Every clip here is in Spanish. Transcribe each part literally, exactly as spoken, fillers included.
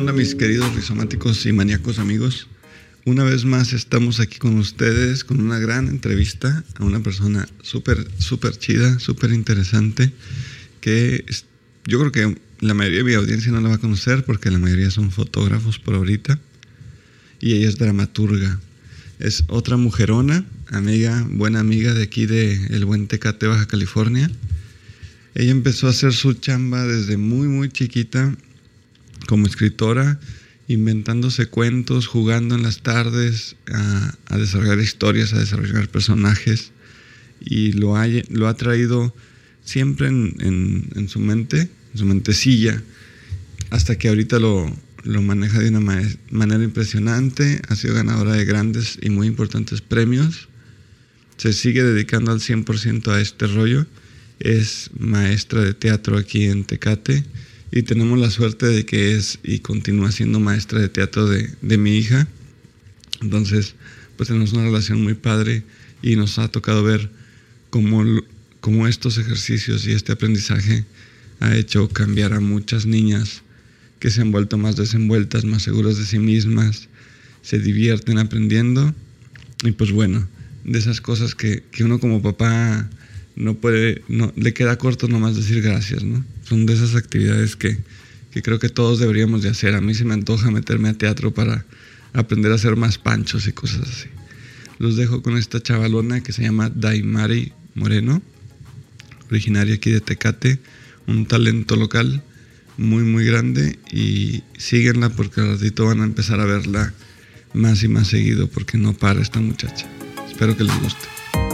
onda, mis queridos rizomáticos y maníacos amigos? Una vez más estamos aquí con ustedes con una gran entrevista a una persona súper, súper chida, súper interesante, que yo creo que la mayoría de mi audiencia no la va a conocer porque la mayoría son fotógrafos por ahorita, y ella es dramaturga. Es otra mujerona, amiga, buena amiga de aquí de el buen Tecate, Baja California. Ella empezó a hacer su chamba desde muy, muy chiquita como escritora, inventándose cuentos, jugando en las tardes a, a desarrollar historias, a desarrollar personajes, y lo ha, lo ha traído siempre en, en, en su mente, en su mentecilla, hasta que ahorita lo, lo maneja de una ma- manera impresionante. Ha sido ganadora de grandes y muy importantes premios. Se sigue dedicando al cien por ciento a este rollo. Es maestra de teatro aquí en Tecate, y tenemos la suerte de que es y continúa siendo maestra de teatro de, de mi hija. Entonces, pues tenemos una relación muy padre, y nos ha tocado ver cómo, cómo estos ejercicios y este aprendizaje ha hecho cambiar a muchas niñas que se han vuelto más desenvueltas, más seguras de sí mismas, se divierten aprendiendo. Y pues bueno, de esas cosas que, que uno como papá no puede, no, le queda corto nomás decir gracias, ¿no? Son de esas actividades que, que creo que todos deberíamos de hacer. A mí se me antoja meterme a teatro para aprender a hacer más panchos y cosas así. Los dejo con esta chavalona que se llama Daimari Moreno, originaria aquí de Tecate, un talento local muy muy grande, y síguenla porque al ratito van a empezar a verla más y más seguido porque no para esta muchacha. Espero que les guste.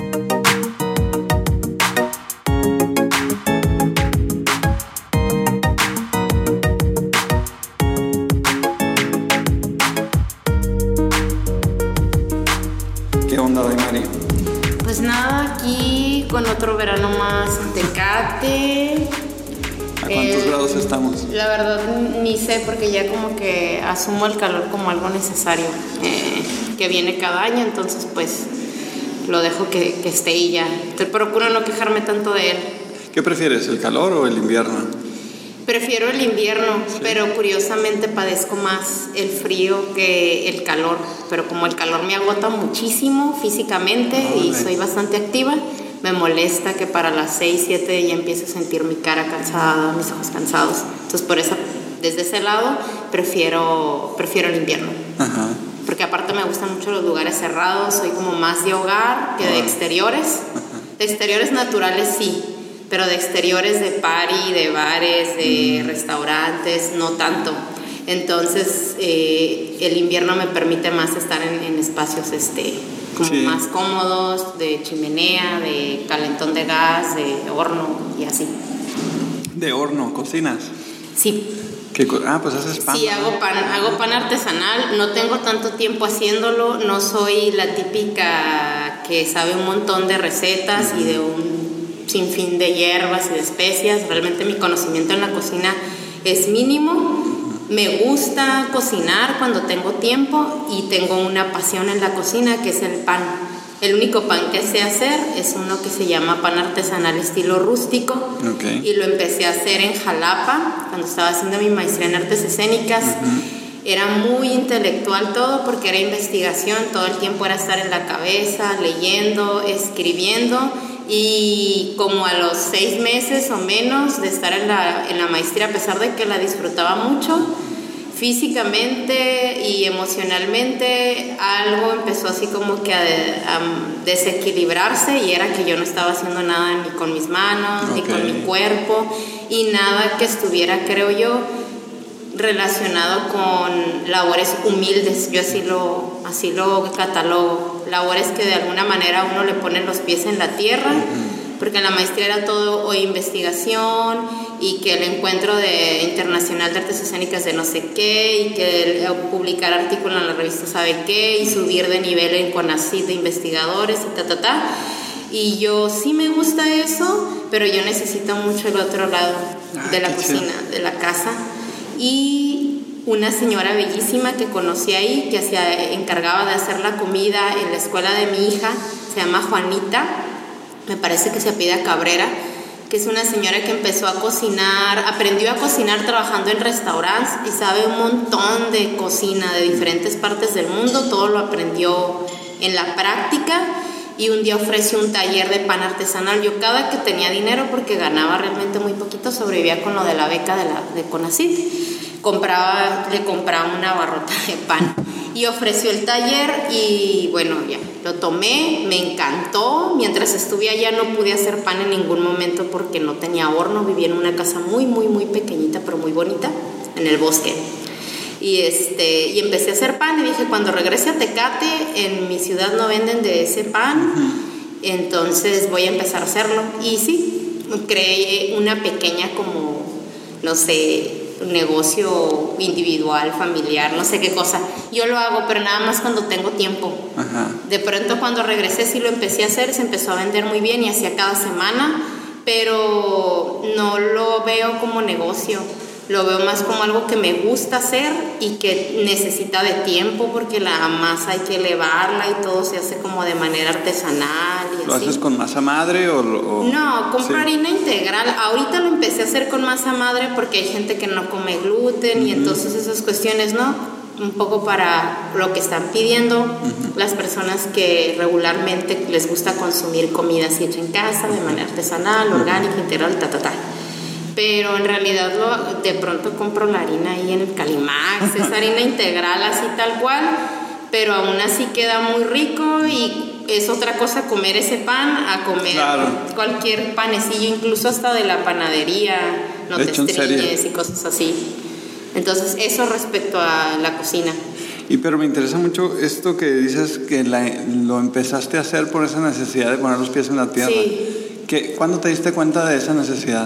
¿Qué onda, Daimari? Pues nada, aquí con otro verano más en Tecate. ¿A cuántos eh, grados estamos? La verdad ni sé, porque ya como que asumo el calor como algo necesario, eh, que viene cada año, entonces pues lo dejo que, que esté y ya. Te procuro no quejarme tanto de él. ¿Qué prefieres, el calor o el invierno? Prefiero el invierno, sí. Pero curiosamente padezco más el frío que el calor. Pero como el calor me agota muchísimo físicamente, oh, y soy bastante activa, me molesta que para las seis, siete ya empiezo a sentir mi cara cansada, mis ojos cansados. Entonces, por eso, desde ese lado, prefiero, prefiero el invierno. Ajá. Porque aparte me gustan mucho los lugares cerrados, soy como más de hogar que de exteriores. Ajá. De exteriores naturales sí, pero de exteriores de party, de bares, de mm. restaurantes, no tanto. Entonces, eh, el invierno me permite más estar en, en espacios este, como sí. más cómodos, de chimenea, de calentón de gas, de horno y así. ¿De horno? ¿Cocinas? Sí. ¿Qué co- ah, pues haces pan. Sí, hago pan, hago pan artesanal. No tengo tanto tiempo haciéndolo, no soy la típica que sabe un montón de recetas uh-huh. y de un sinfín de hierbas y de especias. Realmente mi conocimiento en la cocina es mínimo. Me gusta cocinar cuando tengo tiempo, y tengo una pasión en la cocina, que es el pan. El único pan que sé hacer es uno que se llama pan artesanal estilo rústico. Okay. Y lo empecé a hacer en Jalapa cuando estaba haciendo mi maestría en artes escénicas. Uh-huh. Era muy intelectual todo, porque era investigación, todo el tiempo era estar en la cabeza, leyendo, escribiendo. Y como a los seis meses o menos de estar en la, en la maestría, a pesar de que la disfrutaba mucho, físicamente y emocionalmente algo empezó así como que a, a desequilibrarse, y era que yo no estaba haciendo nada ni con mis manos, okay. ni con mi cuerpo, y nada que estuviera, creo yo, relacionado con labores humildes. Yo así lo, así lo catalogo, labores que de alguna manera uno le pone los pies en la tierra, porque en la maestría era todo o investigación, y que el encuentro de internacional de artes escénicas de no sé qué, y que el, publicar artículos en la revista sabe qué, y subir de nivel en CONACYT de investigadores y ta ta ta. Y yo sí me gusta eso, pero yo necesito mucho el otro lado ah, de la cocina, chido. De la casa. Y una señora bellísima que conocí ahí, que se encargaba de hacer la comida en la escuela de mi hija, se llama Juanita, me parece que se apellida Cabrera, que es una señora que empezó a cocinar, aprendió a cocinar trabajando en restaurantes y sabe un montón de cocina de diferentes partes del mundo, todo lo aprendió en la práctica y un día ofreció un taller de pan artesanal. Yo cada que tenía dinero, porque ganaba realmente muy poquito, sobrevivía con lo de la beca de, la, de CONACYT, compraba, le compraba una barrota de pan y ofreció el taller y bueno, ya lo tomé, me encantó. Mientras estuve allá no pude hacer pan en ningún momento porque no tenía horno, vivía en una casa muy, muy, muy pequeñita pero muy bonita en el bosque. Y, este, y empecé a hacer pan y dije, cuando regrese a Tecate, en mi ciudad no venden de ese pan, uh-huh. entonces voy a empezar a hacerlo. Y sí, creé una pequeña como, no sé, un negocio individual, familiar, no sé qué cosa. Yo lo hago, pero nada más cuando tengo tiempo. Ajá. De pronto cuando regresé sí lo empecé a hacer, se empezó a vender muy bien y hacía cada semana, pero no lo veo como negocio. Lo veo más como algo que me gusta hacer y que necesita de tiempo porque la masa hay que elevarla y todo se hace como de manera artesanal. Y ¿Lo así. haces con masa madre o...? o... No, compro sí. harina integral. Ahorita lo empecé a hacer con masa madre porque hay gente que no come gluten uh-huh. y entonces esas cuestiones, ¿no? Un poco para lo que están pidiendo uh-huh. las personas que regularmente les gusta consumir comida así hecha en casa, de manera artesanal, uh-huh. orgánica, integral, ta, ta, ta. Pero en realidad lo, de pronto compro la harina ahí en el Calimax, es harina integral así tal cual, pero aún así queda muy rico y es otra cosa comer ese pan a comer claro. cualquier panecillo, incluso hasta de la panadería, no te estrelles y cosas así. Entonces eso respecto a la cocina. Y pero me interesa mucho esto que dices que la, lo empezaste a hacer por esa necesidad de poner los pies en la tierra. Sí. ¿Qué, ¿Cuándo te diste cuenta de esa necesidad?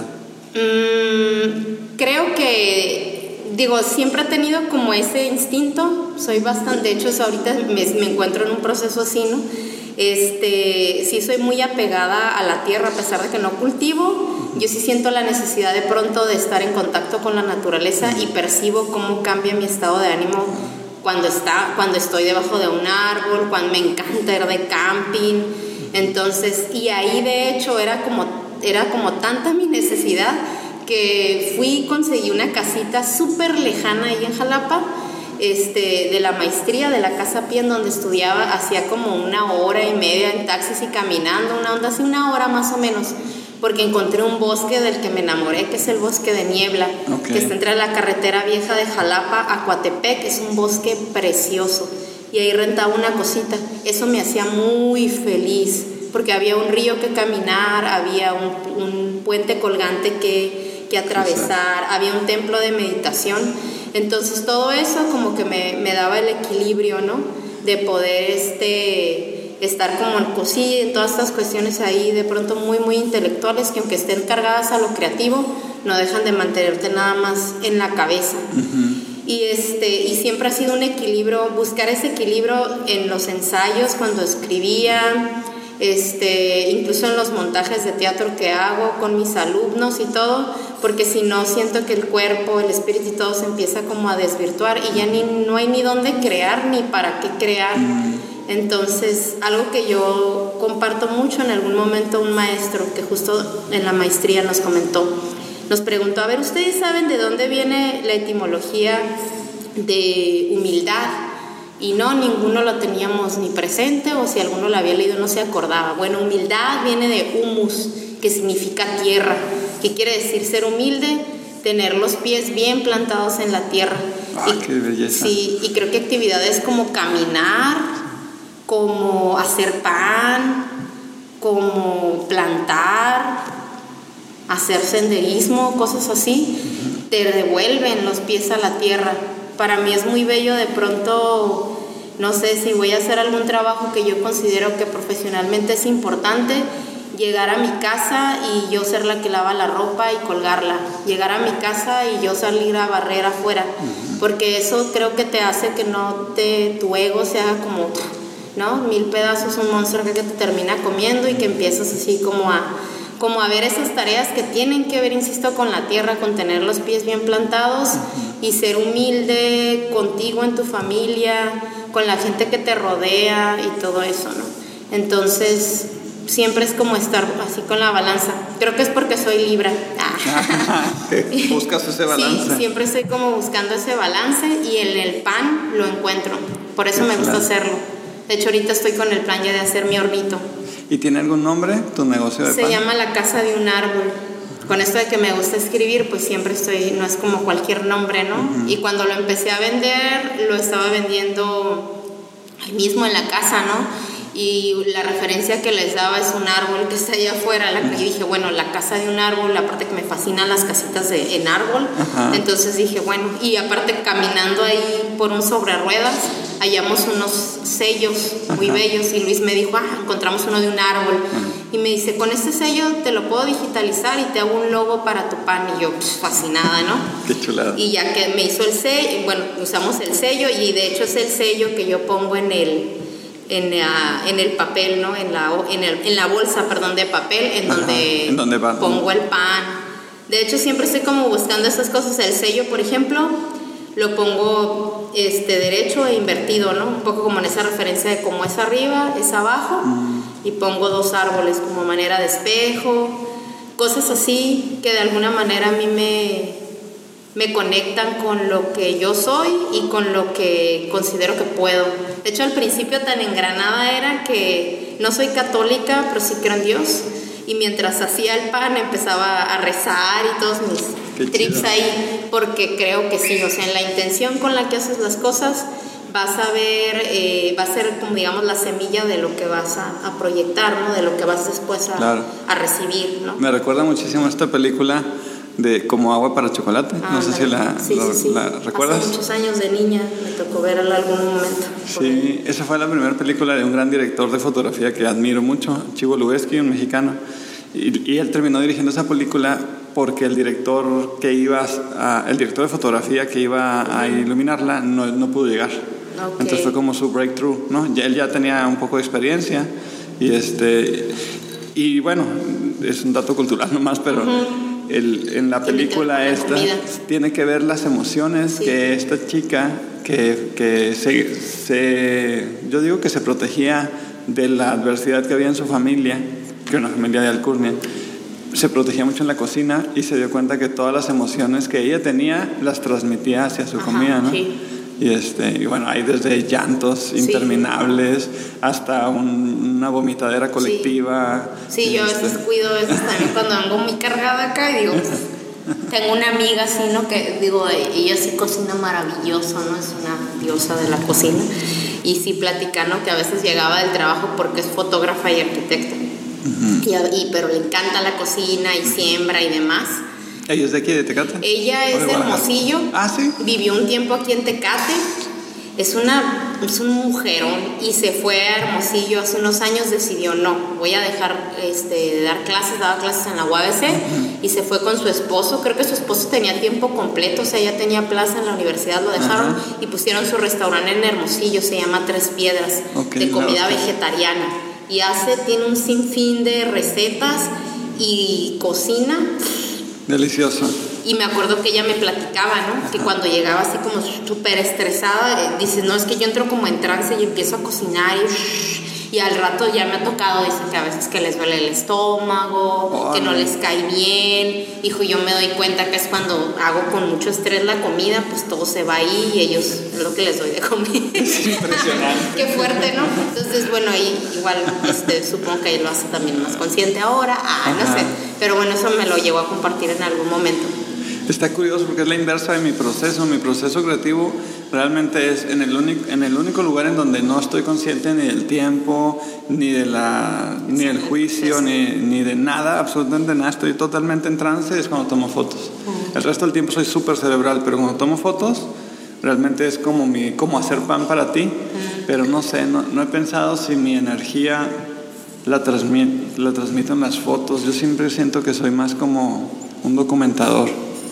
Mm, creo que, digo, siempre he tenido como ese instinto, soy bastante, de hecho ahorita me, me encuentro en un proceso así, ¿no? Este, sí soy muy apegada a la tierra a pesar de que no cultivo, yo sí siento la necesidad de pronto de estar en contacto con la naturaleza y percibo cómo cambia mi estado de ánimo cuando, está, cuando estoy debajo de un árbol, cuando me encanta ir de camping, entonces, y ahí de hecho era como Era como tanta mi necesidad que fui y conseguí una casita súper lejana ahí en Jalapa, este, de la maestría, de la casa a pie en donde estudiaba, hacía como una hora y media en taxis y caminando, una onda así, una hora más o menos, porque encontré un bosque del que me enamoré, que es el bosque de Niebla, okay. que está entre la carretera vieja de Jalapa a Coatepec, es un bosque precioso, y ahí rentaba una cosita, eso me hacía muy feliz, porque había un río que caminar, había un, un puente colgante que, que atravesar, había un templo de meditación, entonces todo eso como que me, me daba el equilibrio, ¿no? De poder este, estar como en cosilla, en todas estas cuestiones ahí de pronto muy muy intelectuales que aunque estén cargadas a lo creativo, no dejan de mantenerte nada más en la cabeza. Uh-huh. Y, este, y siempre ha sido un equilibrio, buscar ese equilibrio en los ensayos, cuando escribía, Este, incluso en los montajes de teatro que hago con mis alumnos y todo, porque si no siento que el cuerpo, el espíritu y todo se empieza como a desvirtuar y ya ni, no hay ni dónde crear ni para qué crear. Entonces, algo que yo comparto mucho, en algún momento un maestro que justo en la maestría nos comentó, nos preguntó, a ver, ¿ustedes saben de dónde viene la etimología de humildad? Y no, ninguno lo teníamos ni presente, o si alguno lo había leído no se acordaba. Bueno, humildad viene de humus, que significa tierra, que quiere decir ser humilde, tener los pies bien plantados en la tierra. ¡Ah, y, qué belleza! Sí, y creo que actividades como caminar, como hacer pan, como plantar, hacer senderismo, cosas así, uh-huh. te devuelven los pies a la tierra. Para mí es muy bello de pronto, no sé, si voy a hacer algún trabajo que yo considero que profesionalmente es importante, llegar a mi casa y yo ser la que lava la ropa y colgarla, llegar a mi casa y yo salir a barrer afuera, uh-huh. porque eso creo que te hace que no te, tu ego se haga como, ¿no? Mil pedazos, un monstruo que te termina comiendo y que empiezas así como a... como a ver esas tareas que tienen que ver, insisto, con la tierra, con tener los pies bien plantados uh-huh. y ser humilde contigo, en tu familia, con la gente que te rodea y todo eso, ¿no? Entonces, siempre es como estar así con la balanza. Creo que es porque soy Libra. Ah. Buscas ese balance. Sí, siempre estoy como buscando ese balance y en el pan lo encuentro. Por eso me gusta hacerlo. De hecho, ahorita estoy con el plan ya de hacer mi hornito. ¿Y tiene algún nombre tu negocio de Se pan? llama La Casa de un Árbol. Con esto de que me gusta escribir, pues siempre estoy, no es como cualquier nombre, ¿no? Uh-huh. Y cuando lo empecé a vender, lo estaba vendiendo ahí mismo en la casa, ¿no? Y la referencia que les daba es un árbol que está allá afuera. Y dije, bueno, la casa de un árbol, aparte que me fascinan las casitas de, en árbol. Ajá. Entonces dije, bueno, y aparte caminando ahí por un sobre ruedas, hallamos unos sellos muy Ajá. bellos. Y Luis me dijo, ah, encontramos uno de un árbol. Ajá. Y me dice, con este sello te lo puedo digitalizar y te hago un logo para tu pan. Y yo, pues, fascinada, ¿no? Qué chulada. Y ya que me hizo el sello, bueno, usamos el sello y de hecho es el sello que yo pongo en el... En, uh, en el papel, ¿no? En la, en, el, en la bolsa, perdón, de papel, en Ajá, donde, ¿en donde va? pongo el pan. De hecho, siempre estoy como buscando esas cosas. El sello, por ejemplo, lo pongo este, derecho e invertido, ¿no? Un poco como en esa referencia de cómo es arriba, es abajo, mm. y pongo dos árboles como manera de espejo. Cosas así que de alguna manera a mí me... me conectan con lo que yo soy y con lo que considero que puedo. De hecho, al principio tan engranada era que no soy católica, pero sí creo en Dios. Y mientras hacía el pan empezaba a rezar y todos mis Qué trips chido. Ahí, porque creo que sí, o sea, en la intención con la que haces las cosas vas a ver, eh, va a ser como digamos la semilla de lo que vas a, a proyectar, ¿no? De lo que vas después a, claro. a recibir, ¿no? Me recuerda muchísimo esta película de Como agua para chocolate, ah, no sé si la, sí, la, sí, sí. la recuerdas. Hace muchos años de niña me tocó verla algún momento. Sí, esa fue la primera película de un gran director de fotografía que admiro mucho, Chivo Lubeski, un mexicano, y, y él terminó dirigiendo esa película porque el director que iba a, el director de fotografía que iba uh-huh. a iluminarla no, no pudo llegar. Okay. Entonces fue como su breakthrough, ¿no? Ya, él ya tenía un poco de experiencia y este y bueno, es un dato cultural nomás, pero uh-huh. El, en la película esta tiene que ver las emociones sí. que esta chica que, que se, se, yo digo que se protegía de la adversidad que había en su familia, que era una familia de alcurnia, se protegía mucho en la cocina y se dio cuenta que todas las emociones que ella tenía las transmitía hacia su Ajá, comida, ¿no? Sí. Y, este, y bueno, hay desde llantos sí. interminables hasta un, una vomitadera colectiva. Sí, sí yo este. a veces cuido, a veces también cuando vengo muy cargada acá y digo, pues, tengo una amiga así, ¿no? Que digo, ella sí cocina maravilloso, ¿no? Es una diosa de la cocina. Y sí platicando que a veces llegaba del trabajo porque es fotógrafa y arquitecta. Uh-huh. y, y, pero le encanta la cocina y siembra y demás. ¿Ella es de aquí, de Tecate? Ella es de Hermosillo. Ah, ¿sí? Vivió un tiempo aquí en Tecate. Es, una, es un mujerón y se fue a Hermosillo hace unos años. Decidió, no, voy a dejar este, de dar clases. Daba clases en la U A B C uh-huh. y se fue con su esposo. Creo que su esposo tenía tiempo completo, o sea, ya tenía plaza en la universidad. Lo dejaron uh-huh. y pusieron su restaurante en Hermosillo. Se llama Tres Piedras, okay, de comida no, vegetariana. Y hace, tiene un sinfín de recetas y cocina. Delicioso. Y me acuerdo que ella me platicaba, ¿no? Ajá. Que cuando llegaba así como súper estresada, eh, dice, no, es que yo entro como en trance y empiezo a cocinar y, y al rato ya me ha tocado, dice que a veces que les duele el estómago, oh, que no les cae bien. Dijo, yo me doy cuenta que es cuando hago con mucho estrés la comida, pues todo se va ahí y ellos es lo que les doy de comida. Es impresionante. Qué fuerte, ¿no? Entonces, bueno, ahí igual este, supongo que él lo hace también más consciente ahora, ah, no sé. Pero bueno, eso me lo llegó a compartir en algún momento. Está curioso porque es la inversa de mi proceso. Mi proceso creativo realmente es en el único, en el único lugar en donde no estoy consciente ni del tiempo, ni de la, ni del juicio, ni, ni de nada, absolutamente nada. Estoy totalmente en trance, es cuando tomo fotos. El resto del tiempo soy súper cerebral, pero cuando tomo fotos, realmente es como mi, como hacer pan para ti. Pero no sé, no, no he pensado si mi energía la transmito, la transmito en las fotos. Yo siempre siento que soy más como un documentador.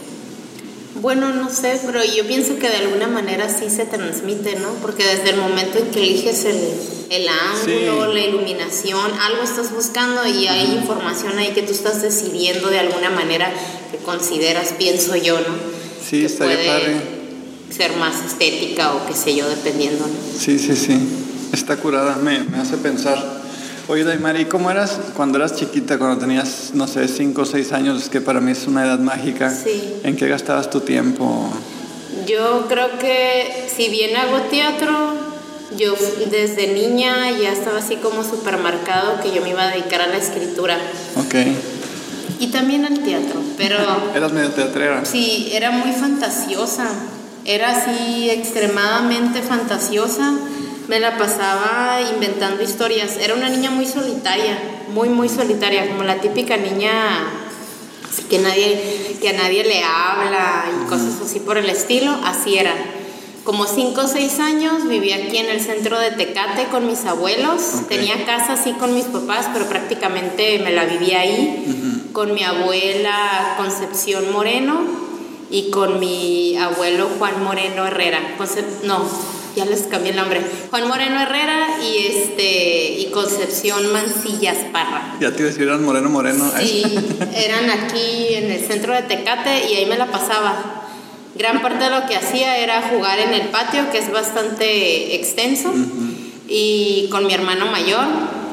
Bueno, no sé, pero yo pienso que de alguna manera sí se transmite, ¿no? Porque desde el momento en que eliges el, el ángulo, sí. la iluminación, algo estás buscando y hay uh-huh. información ahí que tú estás decidiendo de alguna manera que consideras, pienso yo, ¿no? Sí, que estaría puede padre. Ser más estética o qué sé yo, dependiendo, ¿no? Sí, sí, sí. Está curada, me, me hace pensar. Oye, Daimari, ¿cómo eras cuando eras chiquita, cuando tenías, no sé, cinco o seis años, que para mí es una edad mágica? Sí. ¿En qué gastabas tu tiempo? Yo creo que si bien hago teatro, yo desde niña ya estaba así como súper marcado que yo me iba a dedicar a la escritura. Ok. Y también al teatro, pero... ¿Eras medio teatrera? Sí, era muy fantasiosa. Era así extremadamente fantasiosa. Me la pasaba inventando historias. Era una niña muy solitaria, muy, muy solitaria, como la típica niña que, nadie, que a nadie le habla y cosas así por el estilo. Así era. Como cinco o seis años vivía aquí en el centro de Tecate con mis abuelos. Okay. Tenía casa así con mis papás, pero prácticamente me la vivía ahí. Uh-huh. Con mi abuela Concepción Moreno y con mi abuelo Juan Moreno Herrera. Concep- no, ya les cambié el nombre. Juan Moreno Herrera y este y Concepción Mancillas Parra. Ya te iba a decir, eran Moreno Moreno. Sí, eran aquí en el centro de Tecate y ahí me la pasaba. Gran parte de lo que hacía era jugar en el patio, que es bastante extenso, uh-huh. y con mi hermano mayor,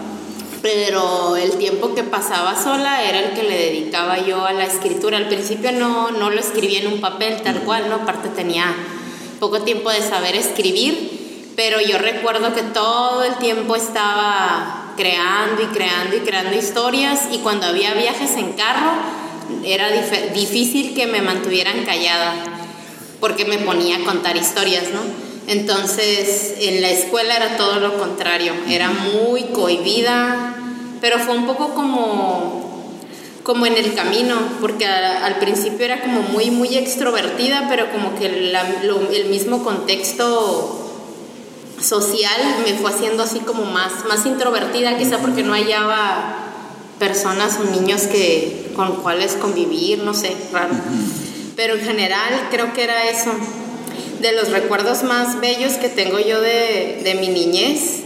pero el tiempo que pasaba sola era el que le dedicaba yo a la escritura. Al principio no, no lo escribía en un papel tal cual, ¿no? Aparte tenía poco tiempo de saber escribir, pero yo recuerdo que todo el tiempo estaba creando y creando y creando historias, y cuando había viajes en carro era dif- difícil que me mantuvieran callada, porque me ponía a contar historias, ¿no? Entonces, en la escuela era todo lo contrario, era muy cohibida, pero fue un poco como, como en el camino, porque a, al principio era como muy, muy extrovertida, pero como que la, lo, el mismo contexto social me fue haciendo así como más, más introvertida, quizá porque no hallaba personas o niños que, con cuales convivir, no sé, raro. Pero en general creo que era eso. De los recuerdos más bellos que tengo yo de, de mi niñez,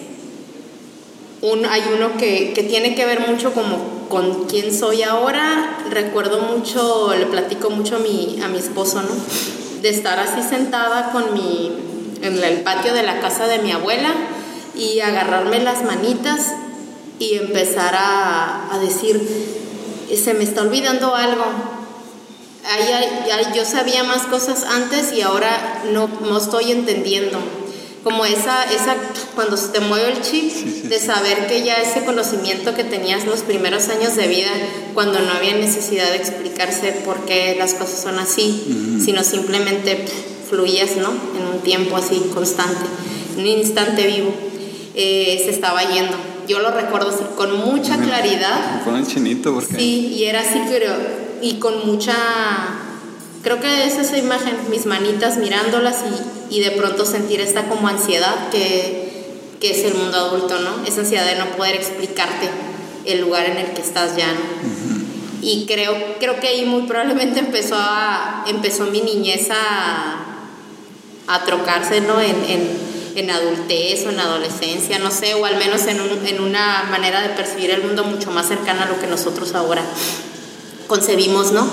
un, hay uno que, que tiene que ver mucho como con quién soy ahora. Recuerdo mucho, le platico mucho a mi, a mi esposo, ¿no? De estar así sentada con mi, en el patio de la casa de mi abuela y agarrarme las manitas y empezar a, a decir, se me está olvidando algo. Ay, ay, ay, yo sabía más cosas antes y ahora no, no estoy entendiendo. Como esa, esa, cuando se te mueve el chip, sí, sí, de saber que ya ese conocimiento que tenías los primeros años de vida, cuando no había necesidad de explicarse por qué las cosas son así, mm. sino simplemente pff, fluías, ¿no? En un tiempo así constante, en un instante vivo, eh, se estaba yendo. Yo lo recuerdo así, con mucha me, claridad. Me pone el chinito porque... Sí, y era así, pero... y con mucha, creo que es esa imagen, mis manitas mirándolas y, y de pronto sentir esta como ansiedad que, que es el mundo adulto, ¿no? Esa ansiedad de no poder explicarte el lugar en el que estás ya, ¿no? Uh-huh. Y creo, creo que ahí muy probablemente empezó a, empezó mi niñez a, a trocarse, ¿no? En, en, en adultez o en adolescencia, no sé, o al menos en, un, en una manera de percibir el mundo mucho más cercana a lo que nosotros ahora concebimos, ¿no?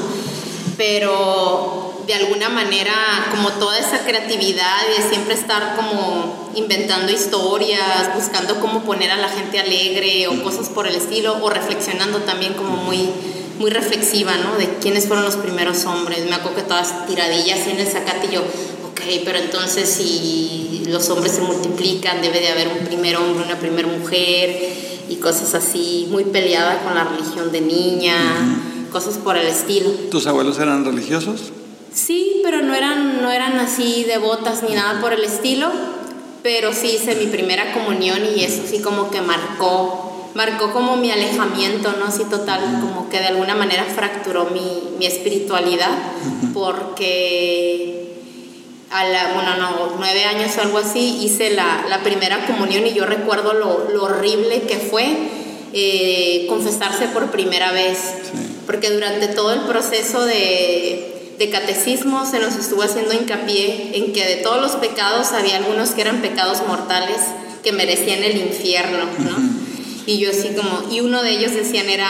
Pero de alguna manera como toda esa creatividad y de siempre estar como inventando historias, buscando cómo poner a la gente alegre o cosas por el estilo, o reflexionando también como muy, muy reflexiva, ¿no? De quiénes fueron los primeros hombres. Me acuerdo que todas tiradillas en el zacate y yo, ok, pero entonces si los hombres se multiplican debe de haber un primer hombre, una primera mujer y cosas así, muy peleada con la religión de niña. Uh-huh. Cosas por el estilo. ¿Tus abuelos eran religiosos? Sí, pero no eran, no eran así devotas ni nada por el estilo, pero sí hice mi primera comunión y eso sí como que marcó, marcó como mi alejamiento, ¿no? Así total, como que de alguna manera fracturó mi, mi espiritualidad, porque a la, bueno, no, nueve años o algo así, hice la, la primera comunión y yo recuerdo lo, lo horrible que fue eh, confesarse por primera vez. Sí. Porque durante todo el proceso de, de catecismo se nos estuvo haciendo hincapié en que de todos los pecados había algunos que eran pecados mortales que merecían el infierno, ¿no? Uh-huh. Y yo así como, y uno de ellos decían era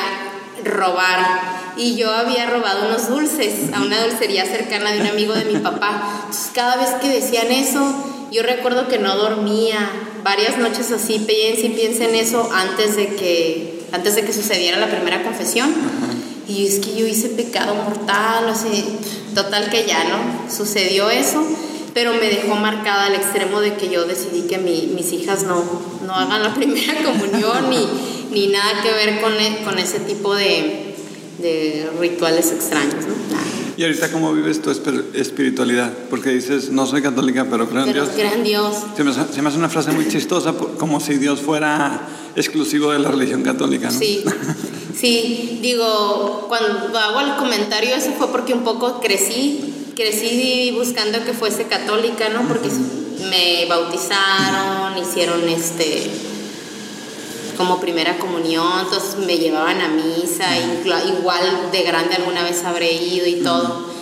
robar, y yo había robado unos dulces uh-huh. a una dulcería cercana de un amigo de mi papá. Entonces cada vez que decían eso, yo recuerdo que no dormía, varias noches así, piensa y piensa en eso antes de que, antes de que sucediera la primera confesión. Ajá. Y es que yo hice pecado mortal, o sea, total que ya, ¿no? Sucedió eso, pero me dejó marcada al extremo de que yo decidí que mi, mis hijas no, no hagan la primera comunión ni, ni nada que ver con, con ese tipo de, de rituales extraños, ¿no? Nada. ¿Y ahorita cómo vives tu espiritualidad? Porque dices, no soy católica, pero creo en pero Dios. Creo en Dios. Se me, se me hace una frase muy chistosa, como si Dios fuera exclusivo de la religión católica, ¿no? Sí, sí. Digo, cuando hago el comentario, eso fue porque un poco crecí, crecí buscando que fuese católica, ¿no? Porque uh-huh. me bautizaron, hicieron este... como primera comunión, entonces me llevaban a misa, uh-huh. igual de grande alguna vez habré ido y todo. Uh-huh.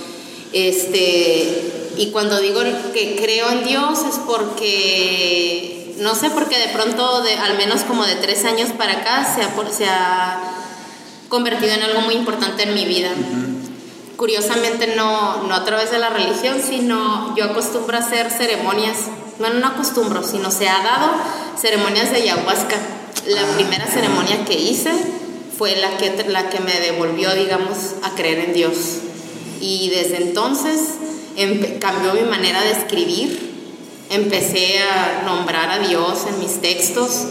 Este, y cuando digo que creo en Dios es porque, no sé, porque de pronto, de, al menos como de tres años para acá, se ha, se ha convertido en algo muy importante en mi vida. Uh-huh. Curiosamente no, no a través de la religión, sino yo acostumbro a hacer ceremonias, bueno, no acostumbro, sino se ha dado ceremonias de ayahuasca. La primera ceremonia que hice fue la que, la que me devolvió, digamos, a creer en Dios. Y desde entonces empe- cambió mi manera de escribir. Empecé a nombrar a Dios en mis textos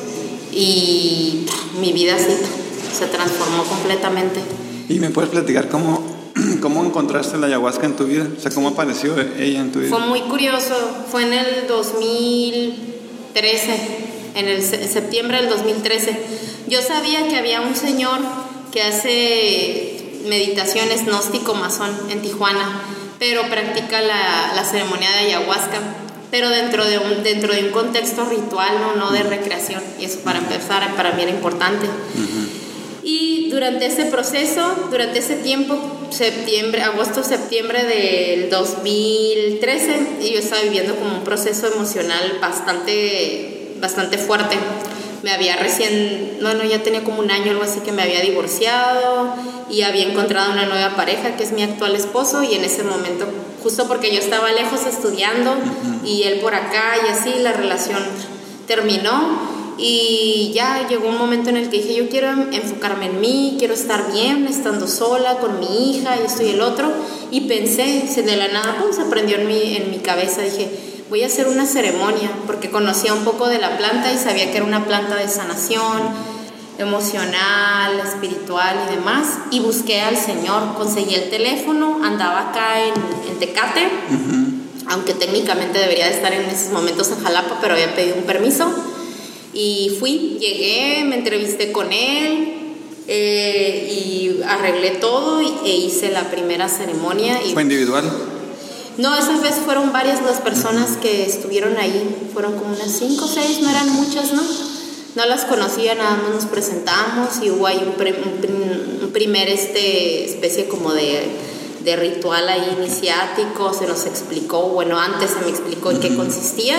y mi vida así se transformó completamente. ¿Y me puedes platicar cómo, cómo encontraste la ayahuasca en tu vida? O sea, ¿cómo apareció ella en tu vida? Fue muy curioso. Fue en el dos mil trece. En el septiembre del dos mil trece. Yo sabía que había un señor que hace meditaciones gnóstico masón en Tijuana, pero practica la, la ceremonia de ayahuasca, pero dentro de un, dentro de un contexto ritual, no, no de recreación, y eso para empezar para mí era importante. Uh-huh. Y durante ese proceso, durante ese tiempo, septiembre, agosto, septiembre del dos mil trece, yo estaba viviendo como un proceso emocional bastante bastante fuerte. Me había recién, no, no, ya tenía como un año, algo así, que me había divorciado y había encontrado una nueva pareja que es mi actual esposo, y en ese momento, justo porque yo estaba lejos estudiando uh-huh. y él por acá y así, la relación terminó y ya llegó un momento en el que dije, yo quiero enfocarme en mí, quiero estar bien estando sola con mi hija y esto y el otro, y pensé, de la nada, pues se prendió en mi, en mi cabeza, dije, voy a hacer una ceremonia, porque conocía un poco de la planta y sabía que era una planta de sanación emocional, espiritual y demás, y busqué al Señor, conseguí el teléfono, andaba acá en, en Tecate, uh-huh. aunque técnicamente debería de estar en esos momentos en Jalapa, pero había pedido un permiso, y fui, llegué, me entrevisté con él, eh, y arreglé todo y, e hice la primera ceremonia. Y ¿fue individual? No, esa vez fueron varias las personas que estuvieron ahí, fueron como unas cinco o seis, no eran muchas, ¿no? No las conocía, nada más nos presentamos y hubo ahí un, pre, un, un primer este, especie como de, de ritual ahí iniciático, se nos explicó, bueno, antes se me explicó en qué consistía.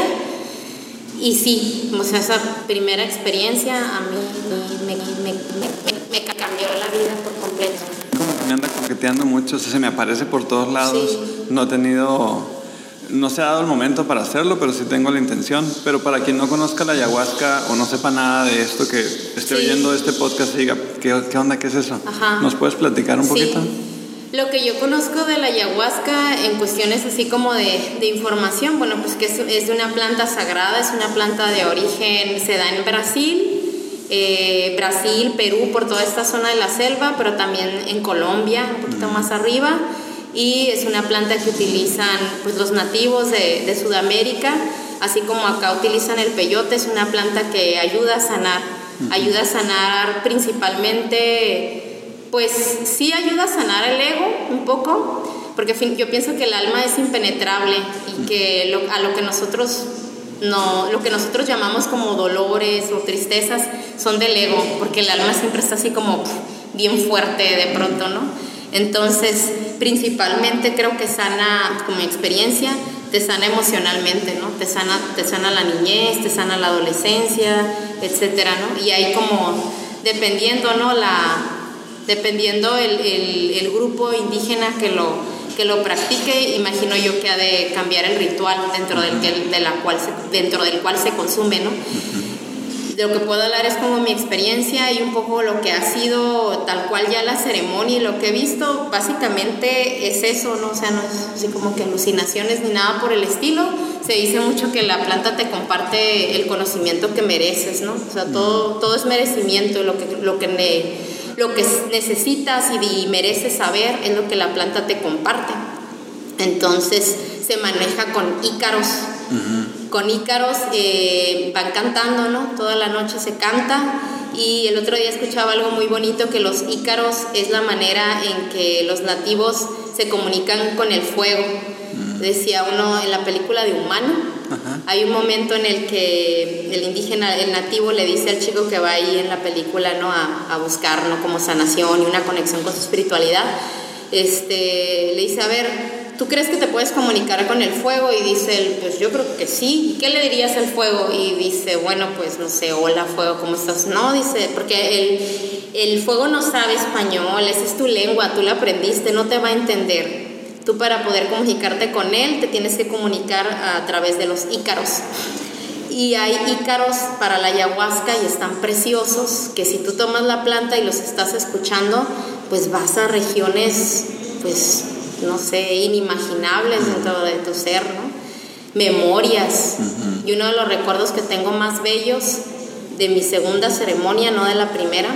Y sí, o sea, esa primera experiencia a mí me, me, me, me, me cambió la vida por completo. Me anda coqueteando mucho, o sea, se me aparece por todos lados. Sí. No he tenido, no se ha dado el momento para hacerlo, pero sí tengo la intención. Pero para quien no conozca la ayahuasca o no sepa nada de esto, que esté sí. oyendo este podcast y diga, ¿qué, qué onda, qué es eso? Ajá. ¿Nos puedes platicar un sí. poquito? Lo que yo conozco de la ayahuasca en cuestiones así como de, de información, bueno, pues que es, es una planta sagrada, es una planta de origen, se da en Brasil, eh, Brasil, Perú, por toda esta zona de la selva, pero también en Colombia, un poquito mm. más arriba, y es una planta que utilizan pues los nativos de, de Sudamérica, así como acá utilizan el peyote, es una planta que ayuda a sanar, mm. ayuda a sanar principalmente... Pues sí ayuda a sanar el ego un poco, porque yo pienso que el alma es impenetrable y que lo, a lo que nosotros no, lo que nosotros llamamos como dolores o tristezas son del ego, porque el alma siempre está así como bien fuerte de pronto, ¿no? Entonces, principalmente creo que sana, como experiencia, te sana emocionalmente, ¿no? Te sana, te sana la niñez, te sana la adolescencia, etcétera, ¿no? Y ahí como dependiendo, ¿no? La dependiendo el, el, el grupo indígena que lo, que lo practique, imagino yo que ha de cambiar el ritual dentro del, que, de la cual se, dentro del cual se consume, ¿no? De lo que puedo hablar es como mi experiencia y un poco lo que ha sido tal cual ya la ceremonia y lo que he visto, básicamente es eso, ¿no? O sea, no es así como que alucinaciones ni nada por el estilo. Se dice mucho que la planta te comparte el conocimiento que mereces, ¿no? O sea, todo, todo es merecimiento, lo que, lo que, ne, lo que necesitas y, y mereces saber es lo que la planta te comparte. Entonces se maneja con ícaros. Uh-huh. Con ícaros eh, van cantando, ¿no? Toda la noche se canta. Y el otro día escuchaba algo muy bonito, que los ícaros es la manera en que los nativos se comunican con el fuego. Uh-huh. Decía uno en la película de Humano, uh-huh, hay un momento en el que el indígena, el nativo, le dice al chico que va ahí en la película, ¿no? a, a buscar, ¿no? como sanación y una conexión con su espiritualidad. Este, le dice, a ver, ¿tú crees que te puedes comunicar con el fuego? Y dice él, pues yo creo que sí. ¿Y qué le dirías al fuego? Y dice, bueno, pues no sé, hola fuego, ¿cómo estás? No, dice, porque el, el fuego no sabe español, esa es tu lengua, tú la aprendiste, no te va a entender. Tú para poder comunicarte con él te tienes que comunicar a través de los ícaros. Y hay ícaros para la ayahuasca y están preciosos, que si tú tomas la planta y los estás escuchando, pues vas a regiones, pues no sé, inimaginables dentro de tu ser, ¿no? Memorias. Uh-huh. Y uno de los recuerdos que tengo más bellos de mi segunda ceremonia, no de la primera,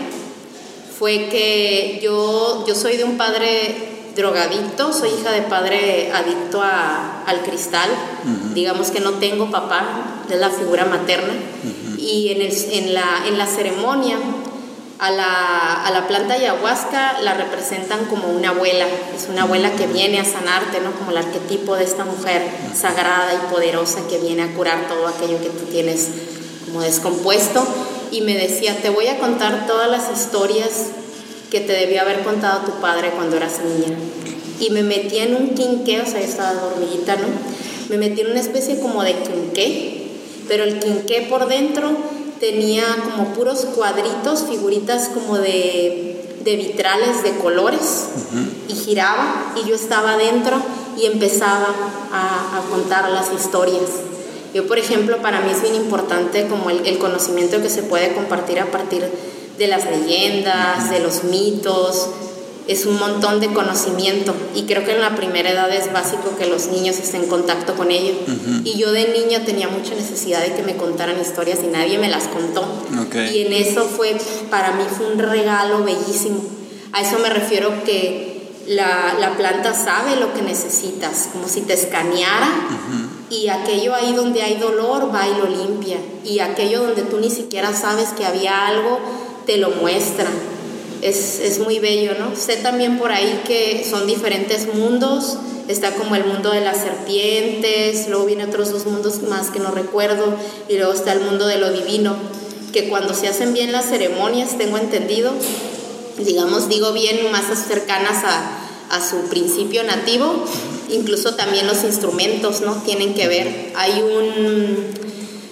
fue que yo, yo soy de un padre drogadicto, soy hija de padre adicto a, al cristal. Uh-huh. Digamos que no tengo papá, es la figura materna. Uh-huh. Y en, el, en, la, en la ceremonia A la, a la planta ayahuasca la representan como una abuela, es una abuela que viene a sanarte, ¿no? Como el arquetipo de esta mujer sagrada y poderosa que viene a curar todo aquello que tú tienes como descompuesto. Y me decía, te voy a contar todas las historias que te debió haber contado tu padre cuando eras niña. Y me metí en un quinqué, o sea, yo estaba dormidita, ¿no? Me metí en una especie como de quinqué, pero el quinqué por dentro tenía como puros cuadritos, figuritas como de, de vitrales de colores. Uh-huh. Y giraba y yo estaba adentro y empezaba a, a contar las historias. Yo, por ejemplo, para mí es bien importante como el, el conocimiento que se puede compartir a partir de las leyendas, de los mitos. Es un montón de conocimiento y creo que en la primera edad es básico que los niños estén en contacto con ello. Uh-huh. Y yo de niña tenía mucha necesidad de que me contaran historias y nadie me las contó. Okay. Y en eso fue, para mí fue un regalo bellísimo. A eso me refiero que la, la planta sabe lo que necesitas, como si te escaneara. Uh-huh. Y aquello ahí donde hay dolor va y lo limpia, y aquello donde tú ni siquiera sabes que había algo te lo muestra. Es, es muy bello, ¿no? Sé también por ahí que son diferentes mundos. Está como el mundo de las serpientes, luego vienen otros dos mundos más que no recuerdo, y luego está el mundo de lo divino, que cuando se hacen bien las ceremonias, tengo entendido, digamos, digo bien, más cercanas a, a su principio nativo, incluso también los instrumentos, ¿no? Tienen que ver. Hay un...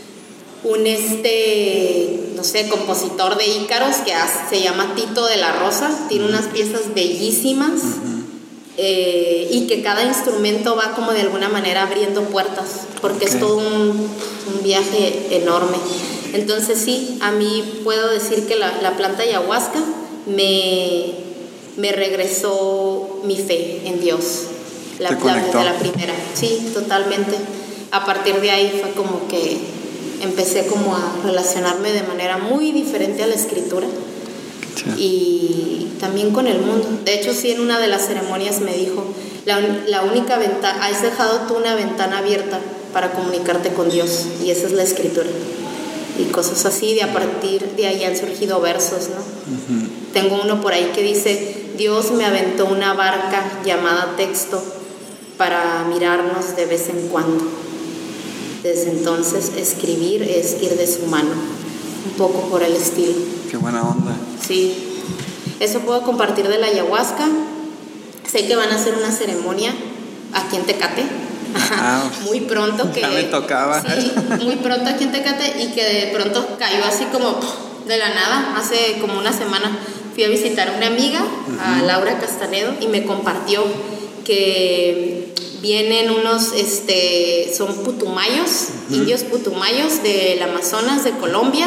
un este, no sé, compositor de ícaros que hace, se llama Tito de la Rosa, tiene unas piezas bellísimas. Uh-huh. eh, y que cada instrumento va como de alguna manera abriendo puertas, porque okay. es todo un, un viaje enorme. Entonces sí, a mí puedo decir que la, la planta ayahuasca me, me regresó mi fe en Dios, la, la, desde la primera, sí, totalmente. A partir de ahí fue como que empecé como a relacionarme de manera muy diferente a la escritura. Sí. Y también con el mundo. De hecho, sí, en una de las ceremonias me dijo, la, la única ventana, has dejado tú una ventana abierta para comunicarte con Dios, y esa es la escritura. Y cosas así, de a partir de ahí han surgido versos, ¿no? Uh-huh. Tengo uno por ahí que dice, Dios me aventó una barca llamada texto para mirarnos de vez en cuando. Desde entonces, escribir es ir de su mano, un poco por el estilo. Qué buena onda. Sí, eso puedo compartir de la ayahuasca. Sé que van a hacer una ceremonia aquí en Tecate. Ah, muy pronto que... Ya me tocaba. Sí, muy pronto aquí en Tecate, y que de pronto cayó así como de la nada. Hace como una semana fui a visitar a una amiga, uh-huh. a Laura Castanedo, y me compartió que vienen unos, este, son putumayos, uh-huh. indios putumayos del Amazonas, de Colombia,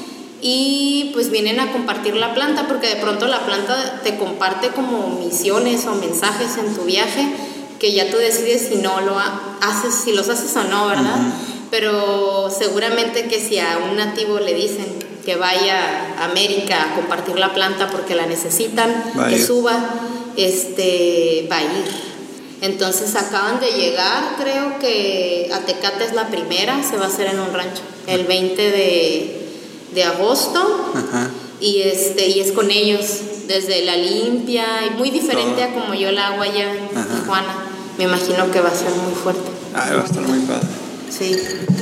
y pues vienen a compartir la planta, porque de pronto la planta te comparte como misiones o mensajes en tu viaje, que ya tú decides si no lo haces, si los haces o no, ¿verdad? Uh-huh. Pero seguramente que si a un nativo le dicen que vaya a América a compartir la planta porque la necesitan, que suba, este, va a ir. Entonces acaban de llegar, creo que a Tecate es la primera, se va a hacer en un rancho, el veinte de agosto. Ajá. Y, este, y es con ellos, desde la limpia, y muy diferente Todo. a como yo la hago allá en Ajá. Tijuana. Me imagino que va a ser muy fuerte. Ah, va a estar muy padre. Sí.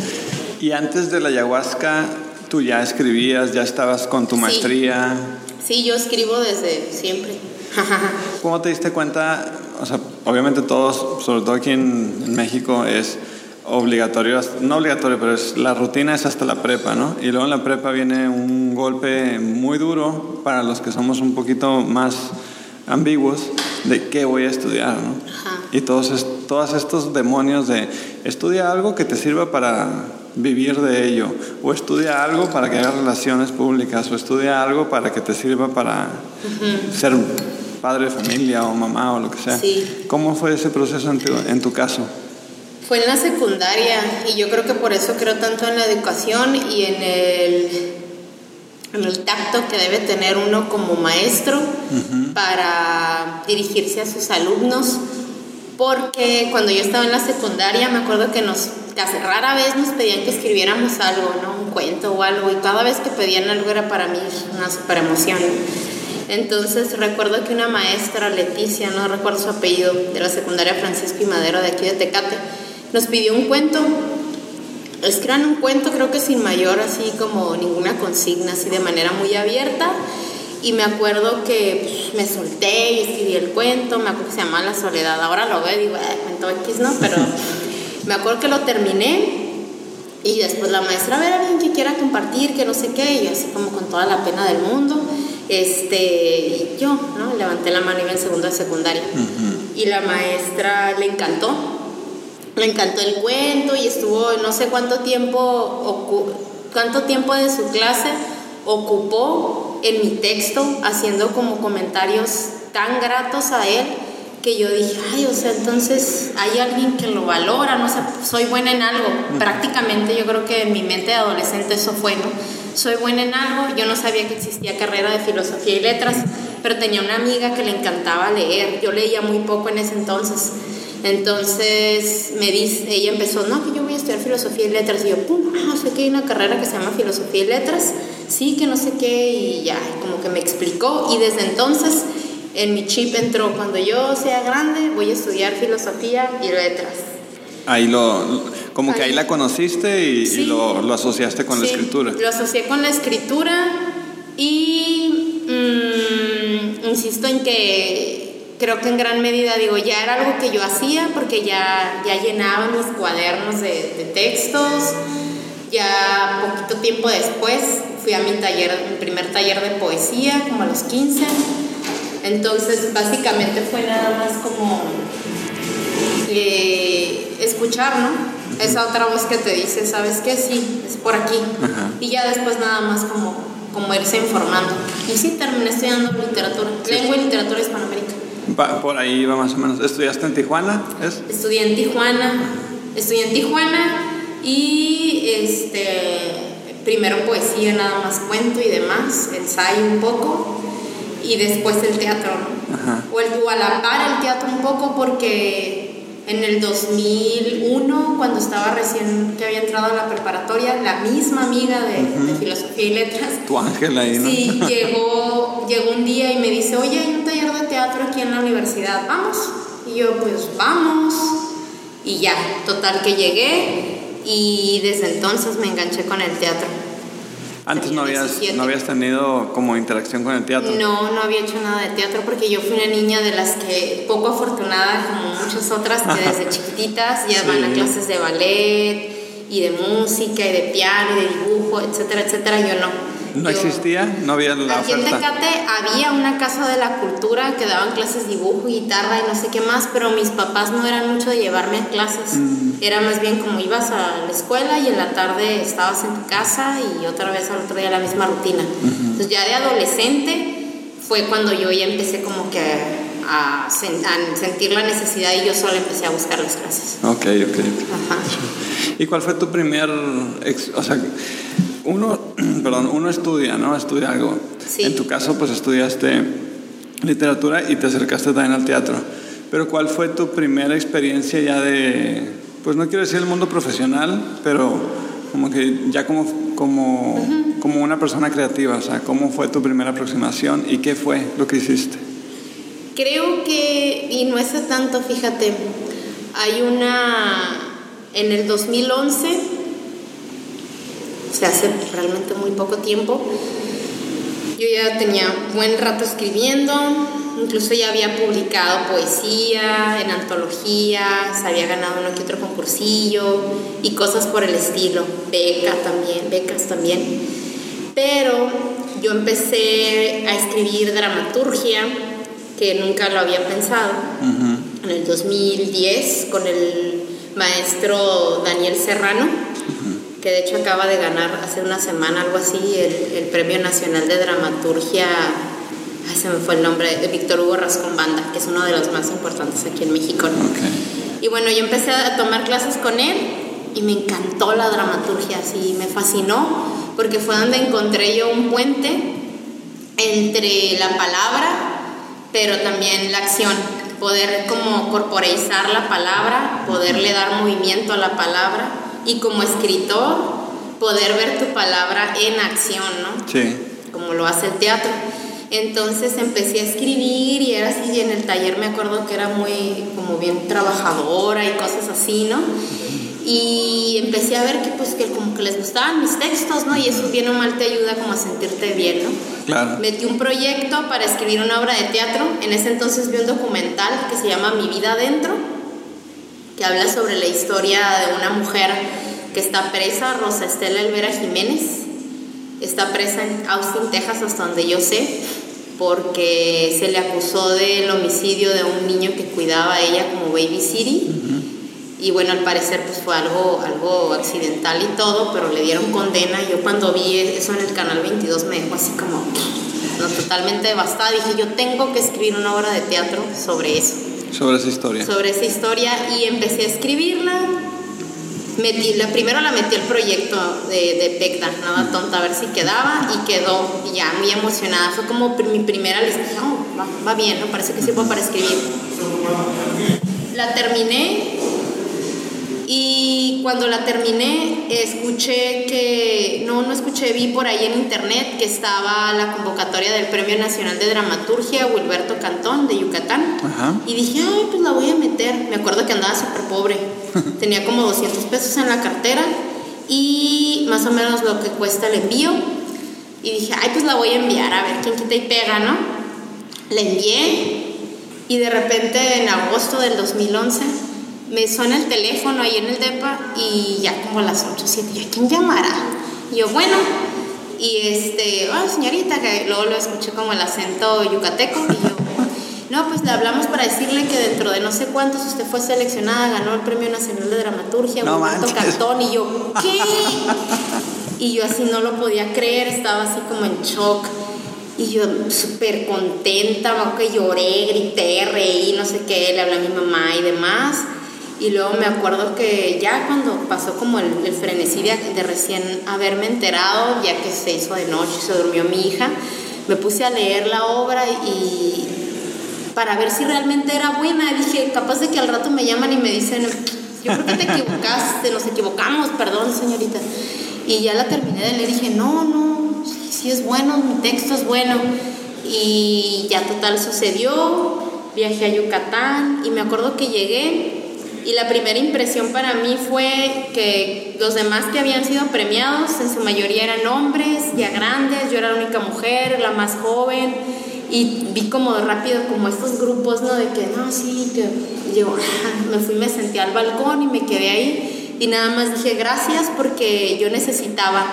Y antes de la ayahuasca, ¿tú ya escribías, ya estabas con tu maestría? Sí, sí, yo escribo desde siempre. ¿Cómo te diste cuenta? O sea, obviamente todos, sobre todo aquí en, en México, es obligatorio, no obligatorio, pero es, la rutina es hasta la prepa, ¿no? Y luego en la prepa viene un golpe muy duro para los que somos un poquito más ambiguos de qué voy a estudiar, ¿no? Ajá. Y todos, es, todos estos demonios de estudia algo que te sirva para vivir de ello, o estudia algo para que hagas relaciones públicas, o estudia algo para que te sirva para uh-huh. ser padre de familia o mamá o lo que sea. Sí. ¿Cómo fue ese proceso en tu, en tu caso? Fue en la secundaria, y yo creo que por eso creo tanto en la educación y en el, en el tacto que debe tener uno como maestro uh-huh. para dirigirse a sus alumnos, porque cuando yo estaba en la secundaria me acuerdo que nos, casi rara vez nos pedían que escribiéramos algo, ¿no? Un cuento o algo, y cada vez que pedían algo era para mí una super emoción. Entonces recuerdo que una maestra, Leticia, no recuerdo su apellido, de la secundaria Francisco y Madero de aquí de Tecate, nos pidió un cuento. Escriban un cuento, creo que sin mayor, así como ninguna consigna, así de manera muy abierta. Y me acuerdo que pues, me solté y escribí el cuento. Me acuerdo que se llama La Soledad. Ahora lo veo y digo, eh, cuento X, ¿no? Pero me acuerdo que lo terminé. Y después la maestra, a ver, alguien que quiera compartir, que no sé qué. Y yo así como con toda la pena del mundo. Este, y yo, ¿no? Levanté la mano y iba en segundo de secundaria. Uh-huh. Y la maestra le encantó. Le encantó el cuento y estuvo no sé cuánto tiempo, ocu- cuánto tiempo de su clase ocupó en mi texto, haciendo como comentarios tan gratos a él, que yo dije, ay, o sea, entonces hay alguien que lo valora, no sé, soy buena en algo. Uh-huh. Prácticamente yo creo que en mi mente de adolescente eso fue, ¿no? Soy buena en algo. Yo no sabía que existía carrera de filosofía y letras, pero tenía una amiga que le encantaba leer. Yo leía muy poco en ese entonces. Entonces me dice, ella empezó, no, que yo voy a estudiar filosofía y letras. Y yo, pum, no sé qué, hay una carrera que se llama filosofía y letras. Sí, que no sé qué, y ya, como que me explicó. Y desde entonces en mi chip entró, cuando yo sea grande voy a estudiar filosofía y letras. Ahí lo, como que ahí, ahí la conociste y, sí, y lo, lo asociaste con sí, la escritura. Lo asocié con la escritura y mmm, insisto en que creo que en gran medida, digo, ya era algo que yo hacía porque ya, ya llenaba mis cuadernos de, de textos. Ya poquito tiempo después fui a mi taller, mi primer taller de poesía, como a los quince. Entonces básicamente fue nada más como eh, escuchar, ¿no? Uh-huh. Esa otra voz que te dice, ¿sabes qué? Sí, es por aquí. Uh-huh. Y ya después nada más como, como irse informando. Y sí, terminé estudiando literatura, sí. Lengua y literatura hispanoamericana. Va, por ahí va más o menos. ¿Estudiaste en Tijuana? ¿Es? Estudié en Tijuana, estudié en Tijuana y este, primero poesía, nada más cuento y demás, ensayo un poco. Y después el teatro, ¿no? Ajá. O, el, o a la par el teatro un poco, porque en el dos mil uno, cuando estaba recién, que había entrado a la preparatoria, la misma amiga de, uh-huh. de filosofía y letras, tu ángel ahí, ¿no? Sí, llegó, llegó un día y me dice, oye, hay un taller de teatro aquí en la universidad, ¿vamos? Y yo, pues, vamos. Y ya, total que llegué, y desde entonces me enganché con el teatro. Antes no habías, no habías tenido como interacción con el teatro. No, no había hecho nada de teatro porque yo fui una niña de las que, poco afortunada como muchas otras, que desde chiquititas ya sí. van a clases de ballet y de música y de piano y de dibujo, etcétera, etcétera. Yo no. ¿No Yo, existía? ¿No había la aquí en oferta? Tecate había una casa de la cultura que daban clases de dibujo, guitarra y no sé qué más, pero mis papás no eran mucho de llevarme a clases. Mm. Era más bien como ibas a la escuela y en la tarde estabas en tu casa y otra vez al otro día la misma rutina. Uh-huh. Entonces ya de adolescente fue cuando yo ya empecé como que a, sen- a sentir la necesidad y yo sola empecé a buscar las clases. Ok, ok. Ajá. ¿Y cuál fue tu primer, ex, o sea, uno, perdón, uno estudia, ¿no? Estudia algo. Sí. En tu caso, pues estudiaste literatura y te acercaste también al teatro. Pero ¿cuál fue tu primera experiencia ya de, pues no quiero decir el mundo profesional, pero como que ya como, como, uh-huh. como una persona creativa? O sea, ¿cómo fue tu primera aproximación y qué fue lo que hiciste? Creo que, y no es tanto, fíjate, hay una, en el dos mil once, o sea, hace realmente muy poco tiempo, yo ya tenía buen rato escribiendo, incluso ya había publicado poesía en antologías, había ganado uno que otro concursillo y cosas por el estilo, beca también, becas también, pero yo empecé a escribir dramaturgia, que nunca lo había pensado, uh-huh. en el dos mil diez con el maestro Daniel Serrano, uh-huh. que de hecho acaba de ganar hace una semana, algo así, el, el Premio Nacional de Dramaturgia, ay, se me fue el nombre, de Víctor Hugo Rascón Banda, que es uno de los más importantes aquí en México, ¿no? Okay. Y bueno, yo empecé a tomar clases con él y me encantó la dramaturgia, así me fascinó, porque fue donde encontré yo un puente entre la palabra pero también la acción, poder como corporeizar la palabra, poderle dar movimiento a la palabra y como escritor poder ver tu palabra en acción, ¿no? Sí. Como lo hace el teatro. Entonces empecé a escribir y era así, y en el taller me acuerdo que era muy como bien trabajadora y cosas así, ¿no? Y empecé a ver que pues que como que les gustaban mis textos, ¿no? Y eso bien o mal te ayuda como a sentirte bien, ¿no? Claro. Metí un proyecto para escribir una obra de teatro. En ese entonces vi un documental que se llama Mi vida adentro, que habla sobre la historia de una mujer que está presa, Rosa Estela Elvera Jiménez. Está presa en Austin, Texas, hasta donde yo sé, porque se le acusó del homicidio de un niño que cuidaba a ella como baby city. Uh-huh. Y bueno, al parecer pues fue algo, algo accidental y todo, pero le dieron condena. Yo cuando vi eso en el Canal veintidós me dejó así como no, totalmente devastada. Dije, yo tengo que escribir una obra de teatro sobre eso. Sobre esa historia. Sobre esa historia y empecé a escribirla. Metí, la, primero la metí al proyecto de, de Pecda, Nada Tonta, a ver si quedaba, y quedó, y ya muy emocionada. Fue como mi primera lista. Dije, oh, va, va bien, ¿no? Parece que sirvo para escribir. La terminé. Y cuando la terminé, escuché que, no, no escuché, vi por ahí en internet que estaba la convocatoria del Premio Nacional de Dramaturgia Wilberto Cantón de Yucatán. Ajá. Y dije, ay, pues la voy a meter. Me acuerdo que andaba súper pobre, tenía como doscientos pesos en la cartera y más o menos lo que cuesta el envío. Y dije, ay, pues la voy a enviar, a ver quién quita y pega, ¿no? La envié y de repente en agosto del dos mil once me suena el teléfono ahí en el depa y ya como a las ocho, siete, ¿ya quién llamará? Y yo, bueno, y este, oh, señorita, que luego lo escuché como el acento yucateco y yo, no, pues le hablamos para decirle que dentro de no sé cuántos usted fue seleccionada, ganó el Premio Nacional de Dramaturgia, no Wilberto Cantón, y yo, ¿qué? Y yo así no lo podía creer, estaba así como en shock. Y yo súper contenta, que lloré, grité, reí, no sé qué, le hablé a mi mamá y demás. Y luego me acuerdo que ya cuando pasó como el, el frenesí de, de recién haberme enterado, ya que se hizo de noche, se durmió mi hija, me puse a leer la obra y para ver si realmente era buena. Dije, capaz de que al rato me llaman y me dicen, yo creo que te equivocaste, nos equivocamos, perdón señorita. Y ya la terminé de leer y dije, no, no, sí es bueno, mi texto es bueno. Y ya total sucedió, viajé a Yucatán y me acuerdo que llegué. Y la primera impresión para mí fue que los demás que habían sido premiados, en su mayoría eran hombres, ya grandes, yo era la única mujer, la más joven, y vi como rápido como estos grupos, ¿no? De que, no, sí, que yo me fui, me senté al balcón y me quedé ahí, y nada más dije gracias porque yo necesitaba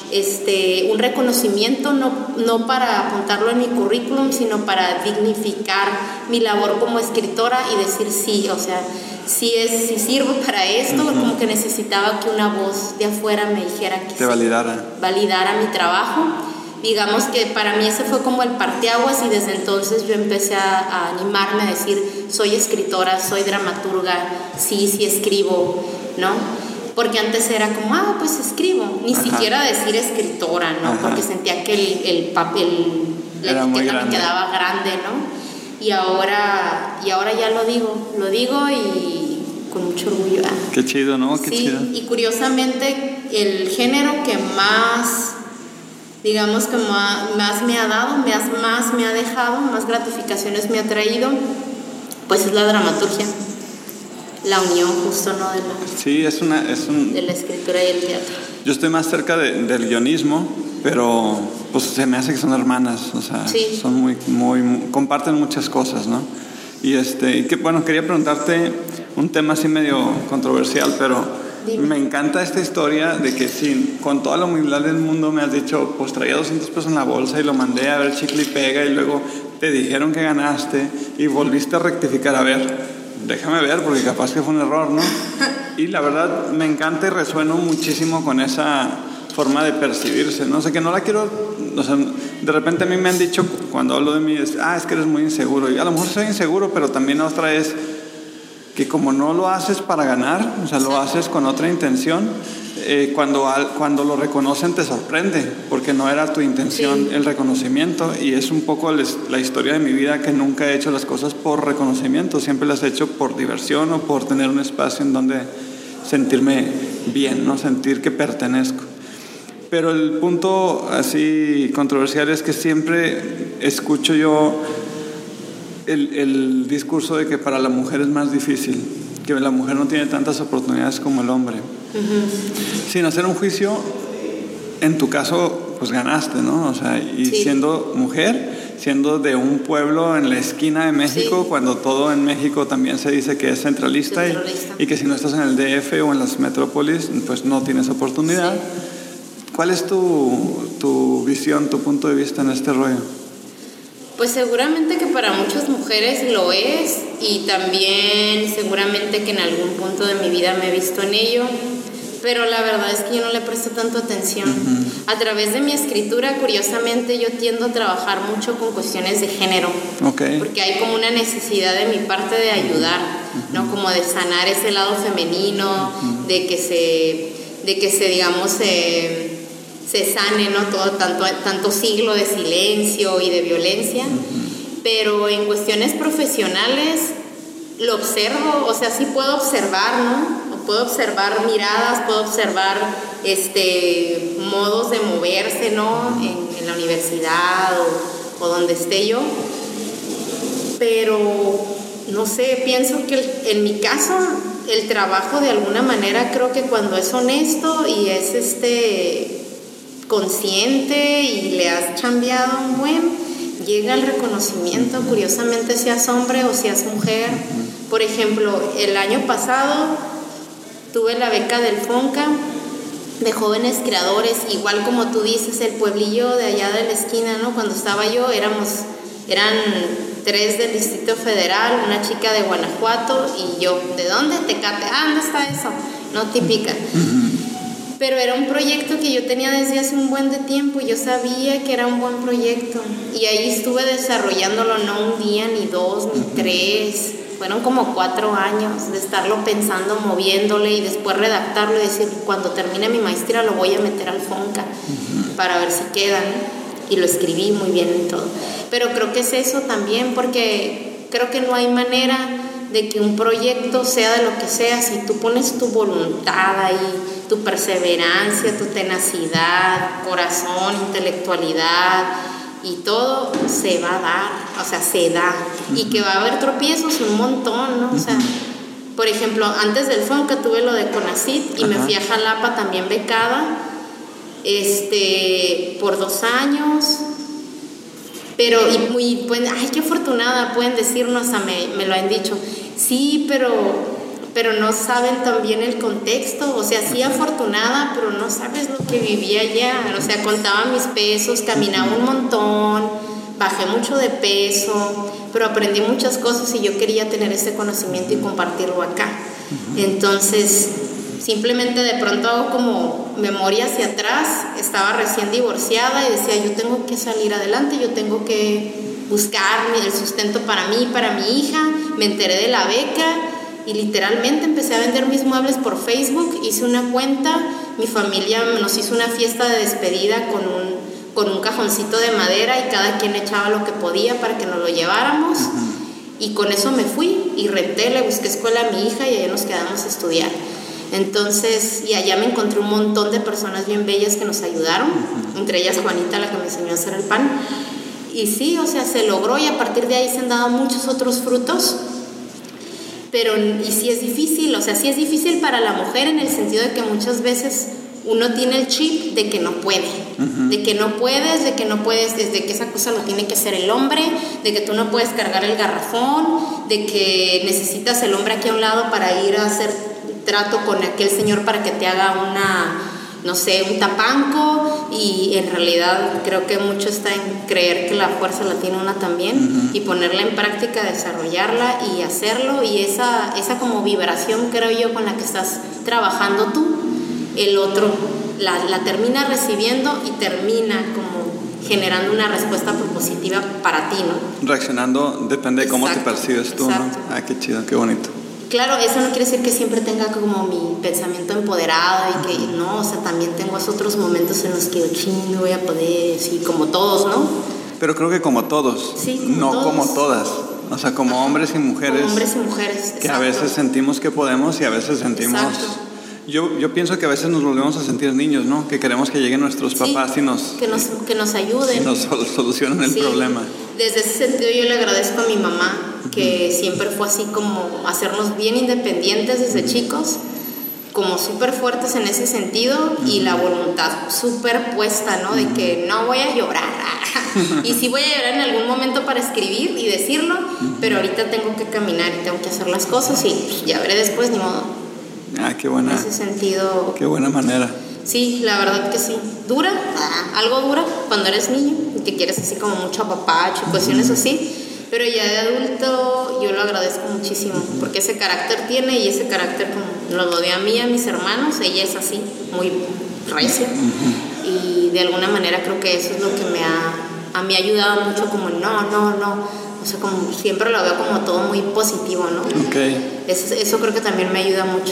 este, un reconocimiento, no, no para apuntarlo en mi currículum, sino para dignificar mi labor como escritora y decir sí, o sea, si, es, si sirvo para esto, uh-huh. como que necesitaba que una voz de afuera me dijera que te sí, validara. validara mi trabajo. Digamos que para mí ese fue como el parteaguas y desde entonces yo empecé a, a animarme a decir, soy escritora, soy dramaturga, sí, sí escribo, ¿no? Porque antes era como, ah, pues escribo, ni Ajá. siquiera decir escritora, ¿no? Ajá. Porque sentía que el, el papel, la etiqueta me quedaba grande, ¿no? Y ahora, y ahora ya lo digo, lo digo y con mucho orgullo. Ah. Qué chido, ¿no? Qué sí, chido. Y curiosamente el género que más... digamos que más me ha dado, más, más me ha dejado, más gratificaciones me ha traído, pues es la dramaturgia, la unión justo, ¿no? De la, sí, es una, es un, de la escritura y el teatro. Yo estoy más cerca de, del guionismo, pero pues se me hace que son hermanas, o sea, sí. son muy, muy, muy, comparten muchas cosas, ¿no? Y este, y que, bueno, quería preguntarte un tema así medio controversial, pero Dime. Me encanta esta historia de que sí, con toda la humildad del mundo me has dicho, pues traía doscientos pesos en la bolsa y lo mandé a ver chicle y pega y luego te dijeron que ganaste y volviste a rectificar, a ver, déjame ver porque capaz que fue un error, ¿no? Y la verdad me encanta y resueno muchísimo con esa forma de percibirse, ¿no? O sea, que no la quiero, o sea, de repente a mí me han dicho cuando hablo de mí, es, ah, es que eres muy inseguro, y a lo mejor soy inseguro, pero también otra es que como no lo haces para ganar, o sea, lo haces con otra intención, eh, cuando, al, cuando lo reconocen te sorprende, porque no era tu intención sí. el reconocimiento, y es un poco les, la historia de mi vida, que nunca he hecho las cosas por reconocimiento, siempre las he hecho por diversión o por tener un espacio en donde sentirme bien, ¿no? Sentir que pertenezco. Pero el punto así controversial es que siempre escucho yo El, el discurso de que para la mujer es más difícil, que la mujer no tiene tantas oportunidades como el hombre. Uh-huh. Sin hacer un juicio, en tu caso, pues ganaste, ¿no? O sea, y sí. siendo mujer, siendo de un pueblo en la esquina de México, sí. cuando todo en México también se dice que es centralista, centralista. Y, y que si no estás en el D F o en las metrópolis, pues no tienes oportunidad. Sí. ¿Cuál es tu, tu visión, tu punto de vista en este rollo? Pues seguramente que para muchas mujeres lo es, y también seguramente que en algún punto de mi vida me he visto en ello, pero la verdad es que yo no le presto tanto atención. Uh-huh. A través de mi escritura, curiosamente, yo tiendo a trabajar mucho con cuestiones de género, okay. porque hay como una necesidad de mi parte de ayudar, uh-huh. ¿no? Como de sanar ese lado femenino, uh-huh. de que se, de que se digamos, se... se sane, ¿no? Todo tanto, tanto siglo de silencio y de violencia, uh-huh. pero en cuestiones profesionales lo observo, o sea, sí puedo observar, ¿no? Puedo observar miradas, puedo observar este, modos de moverse, ¿no? En, en la universidad o, o donde esté yo, pero no sé, pienso que el, en mi caso el trabajo de alguna manera, creo que cuando es honesto y es este consciente y le has chambeado un buen, llega el reconocimiento, curiosamente, seas hombre o seas mujer. Por ejemplo, el año pasado tuve la beca del FONCA de jóvenes creadores, igual como tú dices, el pueblillo de allá de la esquina, ¿no? Cuando estaba yo, éramos, eran tres del Distrito Federal, una chica de Guanajuato y yo. ¿De dónde? Tecate. Ah, ¿dónde está eso? No, típica. Pero era un proyecto que yo tenía desde hace un buen de tiempo y yo sabía que era un buen proyecto. Y ahí estuve desarrollándolo no un día, ni dos, ni tres. Fueron como cuatro años de estarlo pensando, moviéndole y después redactarlo y decir, cuando termine mi maestría lo voy a meter al FONCA uh-huh. para ver si queda, ¿no? Y lo escribí muy bien y todo. Pero creo que es eso también, porque creo que no hay manera de que un proyecto, sea de lo que sea, si tú pones tu voluntad ahí, tu perseverancia, tu tenacidad, corazón, intelectualidad y todo, se va a dar, o sea, se da. Uh-huh. Y que va a haber tropiezos un montón, ¿no? Uh-huh. O sea, por ejemplo, antes del FONCA tuve lo de CONACYT y uh-huh. me fui a Jalapa también becada, este, por dos años. Pero, y muy, pues, ay, qué afortunada, pueden decirnos, o sea, me, me lo han dicho. Sí, pero... pero no saben también el contexto. O sea, sí afortunada, pero no sabes lo que vivía allá. O sea, contaba mis pesos, caminaba un montón, bajé mucho de peso, pero aprendí muchas cosas y yo quería tener ese conocimiento y compartirlo acá. Entonces, simplemente de pronto hago como memoria hacia atrás. Estaba recién divorciada y decía, yo tengo que salir adelante, yo tengo que buscar el sustento para mí, para mi hija. Me enteré de la beca y literalmente empecé a vender mis muebles por Facebook. Hice una cuenta, mi familia nos hizo una fiesta de despedida con un, con un cajoncito de madera y cada quien echaba lo que podía para que nos lo lleváramos. Uh-huh. Y con eso me fui y renté, le busqué escuela a mi hija y allá nos quedamos a estudiar. Entonces, y allá me encontré un montón de personas bien bellas que nos ayudaron, uh-huh. entre ellas Juanita, la que me enseñó a hacer el pan. Y sí, o sea, se logró y a partir de ahí se han dado muchos otros frutos. Pero, y sí es difícil, o sea, sí es difícil para la mujer en el sentido de que muchas veces uno tiene el chip de que no puede, uh-huh. de que no puedes, de que no puedes, desde que esa cosa lo tiene que hacer el hombre, de que tú no puedes cargar el garrafón, de que necesitas el hombre aquí a un lado para ir a hacer trato con aquel señor para que te haga una, no sé, un tapanco, y en realidad creo que mucho está en creer que la fuerza la tiene una también, uh-huh. y ponerla en práctica, desarrollarla y hacerlo, y esa, esa como vibración, creo yo, con la que estás trabajando tú, el otro la, la termina recibiendo y termina como generando una respuesta propositiva para ti, ¿no? Reaccionando depende de cómo te percibes tú, exacto. ¿no? Ah, qué chido, qué bonito. Claro, eso no quiere decir que siempre tenga como mi pensamiento empoderado y que no, o sea, también tengo esos otros momentos en los que yo, ching, no voy a poder, sí, como todos, ¿no? Pero creo que como todos, sí, como no todos. Como todas, o sea, como hombres y mujeres. Como hombres y mujeres, exacto. Que a veces sentimos que podemos y a veces sentimos... Exacto. Yo, yo pienso que a veces nos volvemos a sentir niños, ¿no? Que queremos que lleguen nuestros papás sí, y nos... Que nos, que nos ayuden. Y nos solucionen el sí. problema. Desde ese sentido yo le agradezco a mi mamá, que uh-huh. siempre fue así como hacernos bien independientes desde uh-huh. chicos, como súper fuertes en ese sentido, uh-huh. y la voluntad súper puesta, ¿no? Uh-huh. De que no voy a llorar. Y sí voy a llorar en algún momento para escribir y decirlo, uh-huh. pero ahorita tengo que caminar y tengo que hacer las cosas y ya veré después, ni modo. Ah, qué buena. En ese sentido. Qué buena manera. Sí, la verdad que sí. Dura, ah, algo dura cuando eres niño y que quieres así como mucho apapacho y cuestiones así. Pero ya de adulto yo lo agradezco muchísimo porque ese carácter tiene y ese carácter como lo doy a mí y a mis hermanos. Ella es así, muy recia. Uh-huh. Y de alguna manera creo que eso es lo que me ha, a mí ha ayudado mucho, como no, no, no. O sea, como siempre lo veo como todo muy positivo, ¿no? Okay. Eso, eso creo que también me ayuda mucho.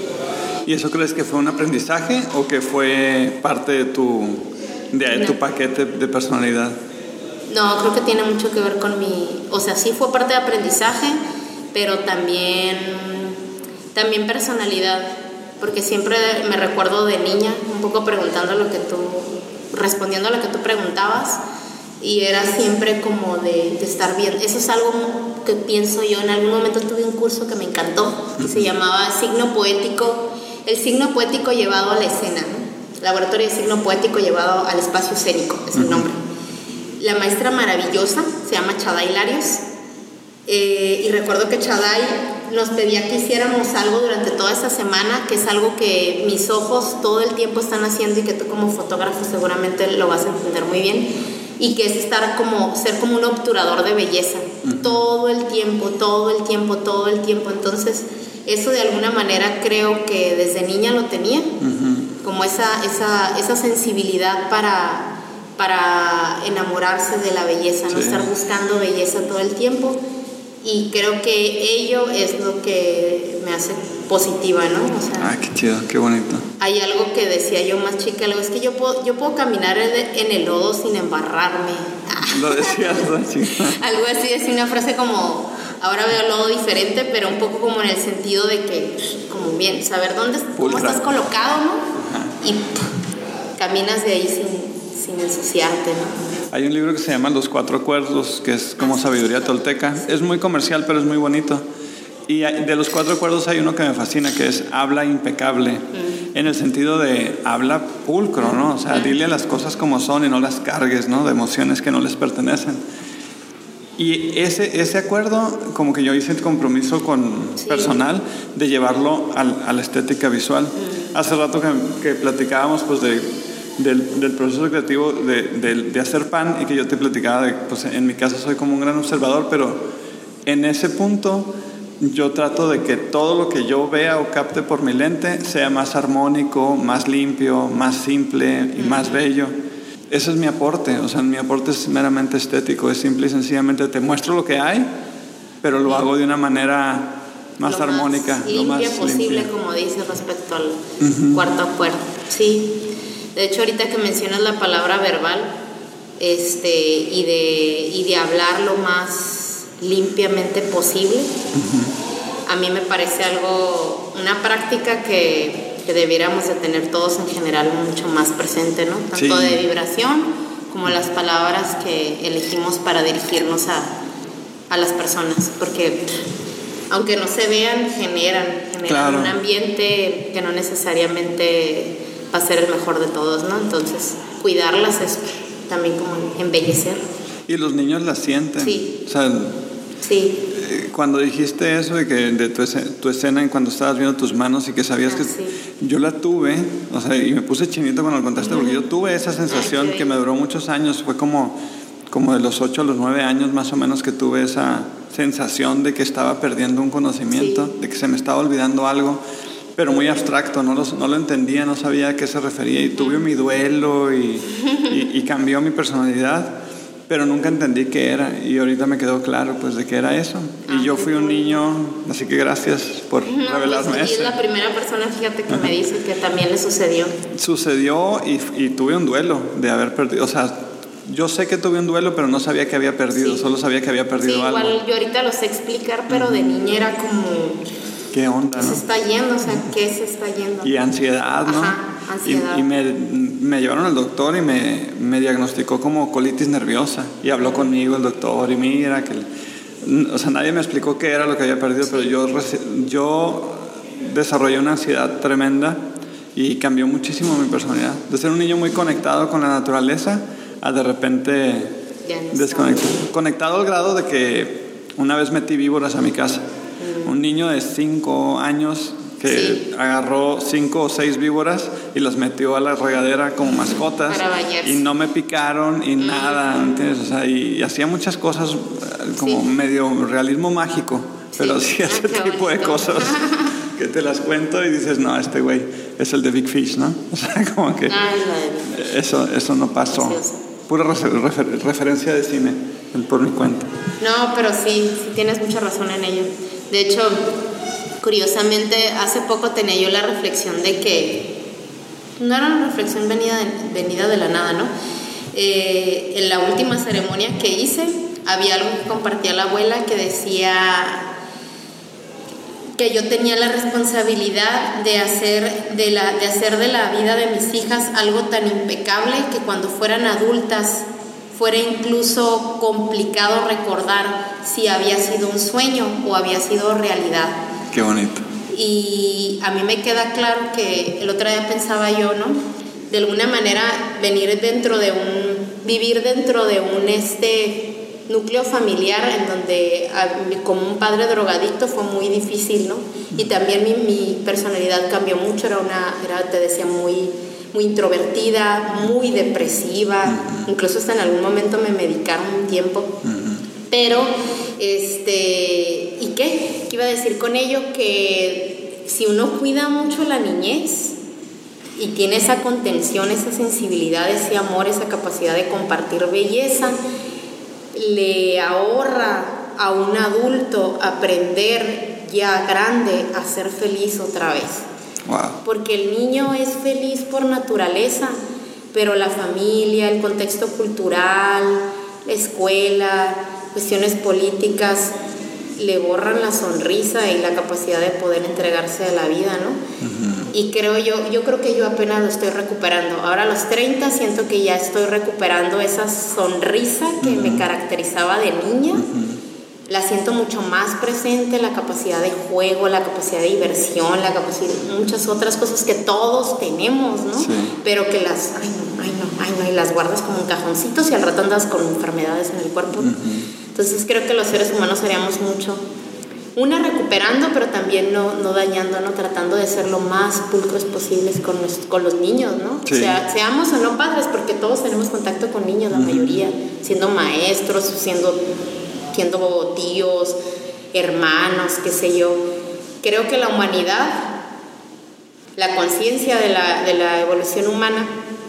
¿Y eso crees que fue un aprendizaje o que fue parte de tu, de no. tu paquete de personalidad? No, creo que tiene mucho que ver con mi... O sea, sí fue parte de aprendizaje, pero también, también personalidad. Porque siempre me recuerdo de niña, un poco preguntando lo que tú... Respondiendo a lo que tú preguntabas, y era siempre como de, de estar bien. Eso es algo que pienso yo. En algún momento tuve un curso que me encantó, que se llamaba Signo Poético, el signo poético llevado a la escena, ¿no? Laboratorio de signo poético llevado al espacio escénico, es el nombre. La maestra maravillosa se llama Chaday Larios, eh, y recuerdo que Chaday nos pedía que hiciéramos algo durante toda esta semana, que es algo que mis ojos todo el tiempo están haciendo y que tú como fotógrafo seguramente lo vas a entender muy bien, y que es estar como, ser como un obturador de belleza, uh-huh. todo el tiempo, todo el tiempo, todo el tiempo. Entonces, eso de alguna manera creo que desde niña lo tenía, uh-huh. como esa, esa, esa sensibilidad para, para enamorarse de la belleza, sí. no estar buscando belleza todo el tiempo. Y creo que ello es lo que me hace positiva, ¿no? O sea, ah, qué chido, qué bonito. Hay algo que decía yo más chica, algo es que yo puedo, yo puedo caminar en el lodo sin embarrarme. Lo decías, ¿no, chica? Algo así, decía una frase como, ahora veo el lodo diferente, pero un poco como en el sentido de que, como bien, saber dónde, cómo estás colocado, ¿no? Ajá. Y pff, caminas de ahí sin, sin ensuciarte, ¿no? Hay un libro que se llama Los Cuatro Acuerdos, que es como sabiduría tolteca. Es muy comercial, pero es muy bonito. Y de los cuatro acuerdos hay uno que me fascina, que es habla impecable, mm. en el sentido de habla pulcro, ¿no? O sea, mm. dile las cosas como son y no las cargues, ¿no? De emociones que no les pertenecen. Y ese, ese acuerdo, como que yo hice el compromiso con sí. personal de llevarlo al, a la estética visual. Mm. Hace rato que, que platicábamos pues de, del, del proceso creativo de, de, de hacer pan, y que yo te platicaba de, pues en mi caso soy como un gran observador, pero en ese punto yo trato de que todo lo que yo vea o capte por mi lente sea más armónico, más limpio, más simple y más bello. Ese es mi aporte, o sea, mi aporte es meramente estético, es simple y sencillamente te muestro lo que hay, pero lo hago de una manera más lo armónica. Más limpia lo más posible, limpia. Como dices, respecto al uh-huh. cuarto acuerdo. Sí, de hecho ahorita que mencionas la palabra verbal, este, y de, y de hablar lo más limpiamente posible, uh-huh. a mí me parece algo, una práctica que, que debiéramos de tener todos en general mucho más presente, ¿no? Tanto sí. de vibración como las palabras que elegimos para dirigirnos a, a las personas, porque aunque no se vean, generan, generan claro. un ambiente que no necesariamente va a ser el mejor de todos, ¿no? Entonces, cuidarlas es también como embellecer. Y los niños las sienten. Sí. O sea, sí. Eh, cuando dijiste eso de que de tu, escena, tu escena en cuando estabas viendo tus manos y que sabías ah, que sí. yo la tuve, o sea, y me puse chinito cuando lo contaste, uh-huh. porque yo tuve esa sensación Ay, que me duró muchos años. Fue como, como de los ocho a los nueve años más o menos que tuve esa sensación de que estaba perdiendo un conocimiento, sí. de que se me estaba olvidando algo, pero muy abstracto, no lo, no lo entendía, no sabía a qué se refería, y tuve mi duelo y, y, y cambió mi personalidad, pero nunca entendí qué era, y ahorita me quedó claro pues de qué era eso. Ah, y yo fui un niño, así que gracias por no, revelarme pues, eso. Y es la primera persona, fíjate, que Ajá. me dice que también le sucedió. Sucedió y, y tuve un duelo de haber perdido, o sea, yo sé que tuve un duelo, pero no sabía que había perdido, sí. solo sabía que había perdido sí, algo. Igual yo ahorita lo sé explicar, pero uh-huh. de niña era como... ¿Qué onda, ¿Qué no? se está yendo? O sea, ¿qué se está yendo? Y ansiedad, ¿no? Ajá, ansiedad. Y, y me, me llevaron al doctor y me, me diagnosticó como colitis nerviosa. Y habló conmigo el doctor y mira que... O sea, nadie me explicó qué era lo que había perdido, sí. pero yo, yo desarrollé una ansiedad tremenda y cambió muchísimo mi personalidad. De ser un niño muy conectado con la naturaleza a de repente no desconectado. Conectado al grado de que una vez metí víboras a mi casa. Un niño de cinco años que sí. agarró cinco o seis víboras y las metió a la regadera como mascotas y no me picaron y mm. nada, ¿entiendes? O sea, y, y hacía muchas cosas como sí. medio realismo mágico, sí. pero hacía ese ah, tipo bonito. de cosas que te las cuento y dices, no, este güey es el de Big Fish, ¿no? O sea, como que ah, eso, eso no pasó. Precioso. Pura refer, refer, referencia de cine por mi cuenta. No, pero sí, sí tienes mucha razón en ello. De hecho, curiosamente, hace poco tenía yo la reflexión de que no era una reflexión venida de, venida de la nada, ¿no? Eh, en la última ceremonia que hice, había algo que compartía la abuela que decía que yo tenía la responsabilidad de hacer de la, de hacer de la vida de mis hijas algo tan impecable que cuando fueran adultas fuera incluso complicado recordar si había sido un sueño o había sido realidad. Qué bonito. Y a mí me queda claro que el otro día pensaba yo, ¿no? De alguna manera venir dentro de un, vivir dentro de un este núcleo familiar en donde como un padre drogadicto fue muy difícil, ¿no? Y también mi, mi personalidad cambió mucho, era una, era, te decía, muy... muy introvertida, muy depresiva, uh-huh. incluso hasta en algún momento me medicaron un tiempo, uh-huh. pero, este, ¿y qué? ¿Qué iba a decir con ello? Que si uno cuida mucho la niñez y tiene esa contención, esa sensibilidad, ese amor, esa capacidad de compartir belleza, le ahorra a un adulto aprender ya grande a ser feliz otra vez. Wow. Porque el niño es feliz por naturaleza, pero la familia, el contexto cultural, la escuela, cuestiones políticas le borran la sonrisa y la capacidad de poder entregarse a la vida, ¿no? Uh-huh. Y creo yo, yo creo que yo apenas lo estoy recuperando. Ahora a los treinta siento que ya estoy recuperando esa sonrisa que uh-huh. me caracterizaba de niña. Uh-huh. La siento mucho más presente, la capacidad de juego, la capacidad de diversión, la capacidad de muchas otras cosas que todos tenemos, ¿no? Sí. Pero que las, ay no, ay no, ay no, y las guardas como en cajoncitos y al rato andas con enfermedades en el cuerpo. Uh-huh. Entonces creo que los seres humanos haríamos mucho. Una, recuperando, pero también no, no dañando, ¿no? Tratando de ser lo más pulcros posibles con los, con los niños, ¿no? Sí. O sea, seamos o no padres, porque todos tenemos contacto con niños, la uh-huh. mayoría, siendo maestros, siendo, siendo tíos, hermanos, qué sé yo. Creo que la humanidad, la conciencia de la, de la evolución humana,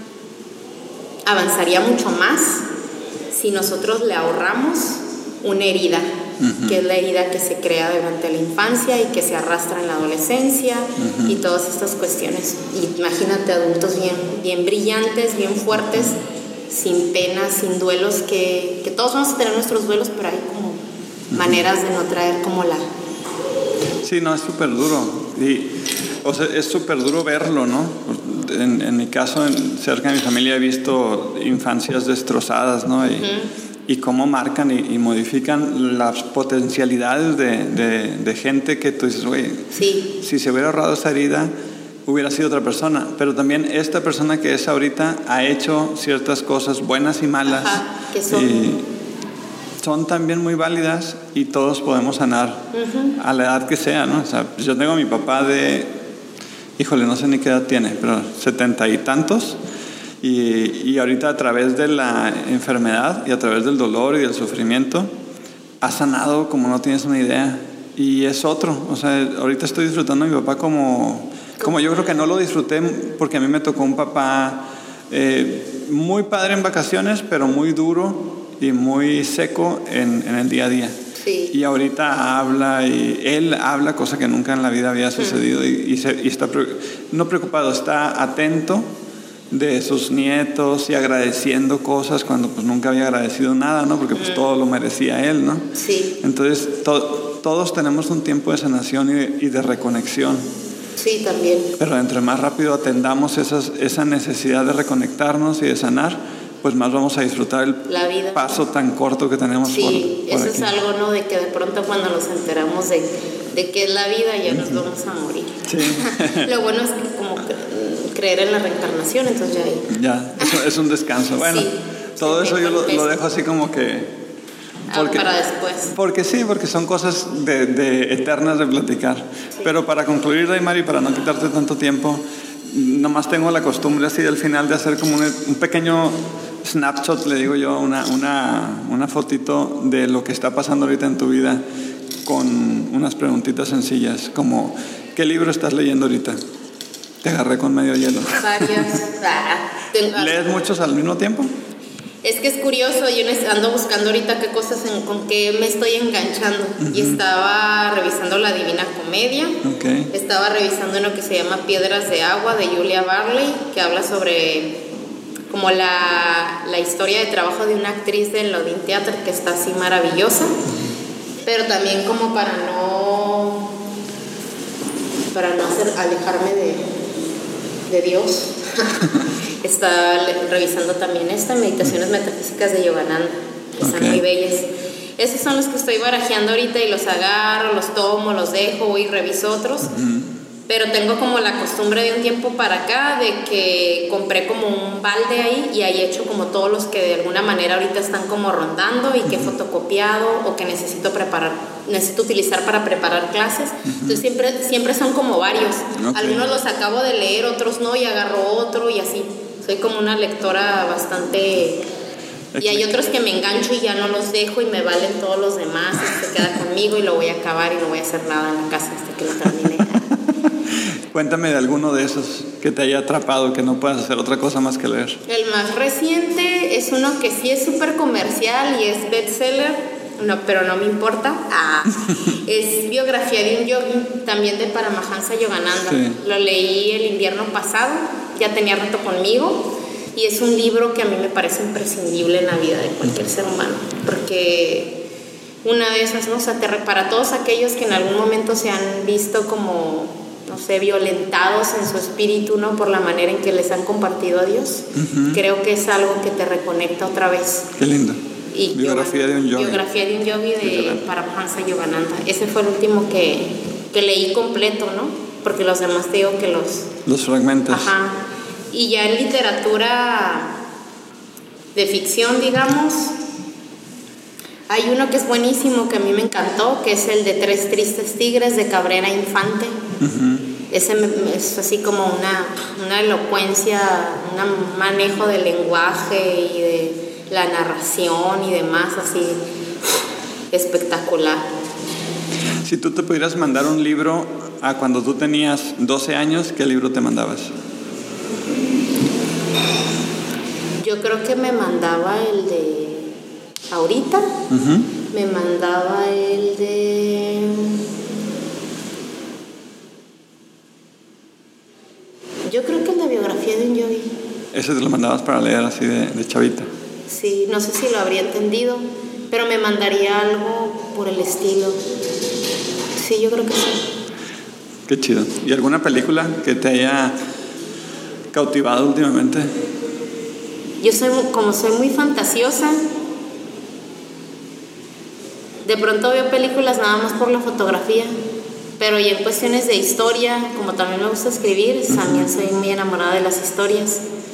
avanzaría mucho más si nosotros le ahorramos una herida, uh-huh. que es la herida que se crea durante la infancia y que se arrastra en la adolescencia, uh-huh. y todas estas cuestiones. Y imagínate adultos bien, bien brillantes, bien fuertes, sin penas, sin duelos, que, que todos vamos a tener nuestros duelos, pero hay como uh-huh. maneras de no traer como la... Sí, no, es súper duro. Y, o sea, es súper duro verlo, ¿no? En, en mi caso, en, cerca de mi familia he visto infancias destrozadas, ¿no? Y, uh-huh. y cómo marcan y, y modifican las potencialidades de, de, de gente que tú dices, güey, sí. si se hubiera ahorrado esa herida, hubiera sido otra persona. Pero también esta persona que es ahorita ha hecho ciertas cosas buenas y malas. Ajá, que son... Y son también muy válidas y todos podemos sanar uh-huh. a la edad que sea, ¿no? O sea, yo tengo a mi papá de, híjole, no sé ni qué edad tiene, pero setenta y tantos. Y, y ahorita a través de la enfermedad y a través del dolor y del sufrimiento ha sanado como no tienes una idea, y es otro. O sea, ahorita estoy disfrutando a mi papá como, como yo creo que no lo disfruté, porque a mí me tocó un papá eh, muy padre en vacaciones, pero muy duro y muy seco en, en el día a día. Sí. Y ahorita habla, y él habla, cosa que nunca en la vida había sucedido, y, y, se, y está no preocupado, está atento de sus nietos y agradeciendo cosas cuando pues nunca había agradecido nada, ¿no? Porque pues mm. todo lo merecía él, ¿no? Sí. Entonces to- todos tenemos un tiempo de sanación y de, y de reconexión. Sí, también. Pero entre más rápido atendamos esas, esa necesidad de reconectarnos y de sanar, pues más vamos a disfrutar el la vida. Paso tan corto que tenemos. Sí, por, por eso aquí. Es algo, ¿no? De que de pronto cuando nos enteramos de, de qué es la vida, ya nos vamos a morir. Sí. Lo bueno es que como creer en la reencarnación, entonces ya hay... Ya, eso es un descanso. Bueno, sí, todo sí, eso yo lo, lo dejo así como que... Porque, ah, para después. Porque sí, porque son cosas de, de eternas de platicar. Sí. Pero para concluir, Daymari, para no quitarte tanto tiempo, nomás tengo la costumbre así al final de hacer como un, un pequeño snapshot, le digo yo, una, una, una fotito de lo que está pasando ahorita en tu vida, con unas preguntitas sencillas, como ¿qué libro estás leyendo ahorita? Te agarré con medio hielo. Varios. ¿Lees muchos al mismo tiempo? Es que es curioso, yo ando buscando ahorita qué cosas, en, con qué me estoy enganchando. Uh-huh. Y estaba revisando La Divina Comedia. Okay. Estaba revisando uno que se llama Piedras de Agua, de Julia Barley, que habla sobre como la, la historia de trabajo de una actriz del Odin Theater, que está así maravillosa. Pero también como para no... para no hacer, alejarme de, de Dios. Estaba revisando también esta, Meditaciones Metafísicas de Yogananda, que okay. Están muy bellas. Esos son los que estoy barajeando ahorita y los agarro, los tomo, los dejo y reviso otros. Uh-huh. Pero tengo como la costumbre de un tiempo para acá de que compré como un balde ahí y ahí he hecho como todos los que de alguna manera ahorita están como rondando y que he fotocopiado o que necesito preparar, necesito utilizar para preparar clases. Uh-huh. Entonces siempre, siempre son como varios. Okay. Algunos los acabo de leer, otros no, y agarro otro y así. Soy como una lectora bastante... Y hay otros que me engancho y ya no los dejo y me valen todos los demás y se queda conmigo y lo voy a acabar y no voy a hacer nada en la casa hasta que lo termine. Cuéntame de alguno de esos que te haya atrapado, que no puedas hacer otra cosa más que leer. El más reciente es uno que sí es súper comercial y es bestseller, no, pero no me importa. Ah, es Biografía de un Yogi, también de Paramahansa Yogananda. Sí. Lo leí el invierno pasado, ya tenía rato conmigo. Y es un libro que a mí me parece imprescindible en la vida de cualquier ser humano, porque una de esas, ¿no? O sea, te, para todos aquellos que en algún momento se han visto como, no sé, violentados en su espíritu, ¿no? Por la manera en que les han compartido a Dios, uh-huh. Creo que es algo que te reconecta otra vez. Qué lindo. Y Biografía yoga, de un yogi. Biografía de un yogi de Paramahansa Yogananda. Ese fue el último que, que leí completo, ¿no? Porque los demás te digo que los... Los fragmentos. Ajá. Y ya en literatura de ficción, digamos, Hay uno que es buenísimo, que a mí me encantó, que es el de Tres Tristes Tigres de Cabrera Infante. Uh-huh. Ese es así como una, una elocuencia, un manejo del lenguaje y de la narración y demás, así espectacular. Si tú te pudieras mandar un libro a cuando tú tenías doce años, ¿qué libro te mandabas? Yo creo que me mandaba el de ahorita, uh-huh. me mandaba el de yo creo que el de biografía de un yogi. ¿Ese te lo mandabas para leer así de, de chavita? Sí, no sé si lo habría entendido, pero me mandaría algo por el estilo. Sí, yo creo que sí. Qué chido. ¿Y alguna película que te haya cautivado últimamente? Yo soy, como soy muy fantasiosa, de pronto veo películas nada más por la fotografía, pero ya en cuestiones de historia, como también me gusta escribir, uh-huh. también soy muy enamorada de las historias.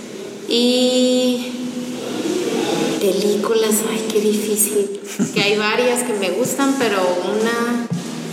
Y películas, ay, qué difícil, que hay varias que me gustan, pero una...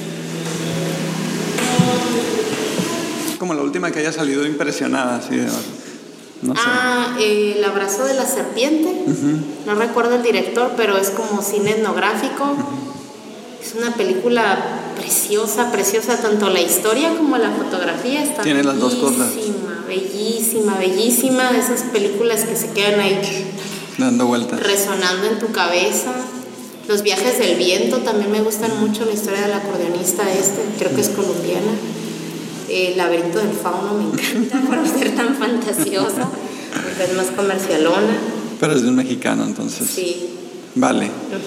Como la última que haya salido impresionada, así de... No sé. Ah, eh, El abrazo de la serpiente. Uh-huh. No recuerdo el director, pero es como cine etnográfico. Uh-huh. Es una película preciosa, preciosa, tanto la historia como la fotografía. Está Tiene las dos cosas. Bellísima, bellísima, bellísima. De esas películas que se quedan ahí dando vueltas, resonando en tu cabeza. Los viajes del viento también me gustan mucho. La historia del acordeonista este, creo que es colombiana. El laberinto del fauno me encanta por ser tan fantasiosa, porque es más comercialona. Pero es de un mexicano, entonces. Sí. Vale.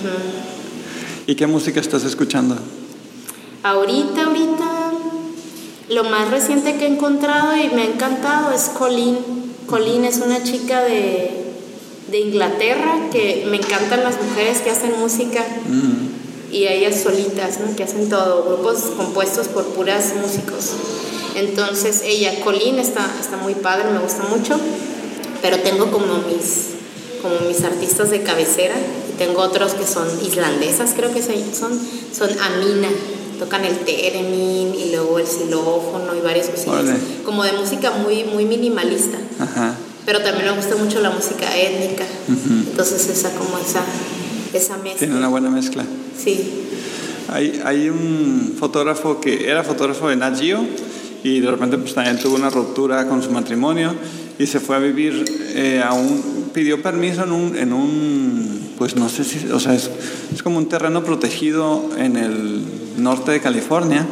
Uh-huh. ¿Y qué música estás escuchando? Ahorita, ahorita, lo más reciente que he encontrado y me ha encantado es Colleen. Colleen es una chica de, de Inglaterra que me encantan las mujeres que hacen música. Uh-huh. Y ellas solitas, ¿no? Que hacen todo, grupos compuestos por puras músicos. Entonces ella, Colleen, está, está muy padre, me gusta mucho, pero tengo como mis, como mis artistas de cabecera, y tengo otros que son islandesas, creo que son, son Amina, tocan el theremin y luego el xilófono y varias cositas, como de música muy, muy minimalista. Ajá. Pero también me gusta mucho la música étnica, uh-huh. entonces esa como esa, esa mezcla. Tiene una buena mezcla. Sí. Hay, hay un fotógrafo que era fotógrafo de Nat Geo y de repente pues también tuvo una ruptura con su matrimonio y se fue a vivir eh, a un, pidió permiso en un, en un, pues no sé si, o sea, es, es como un terreno protegido en el norte de California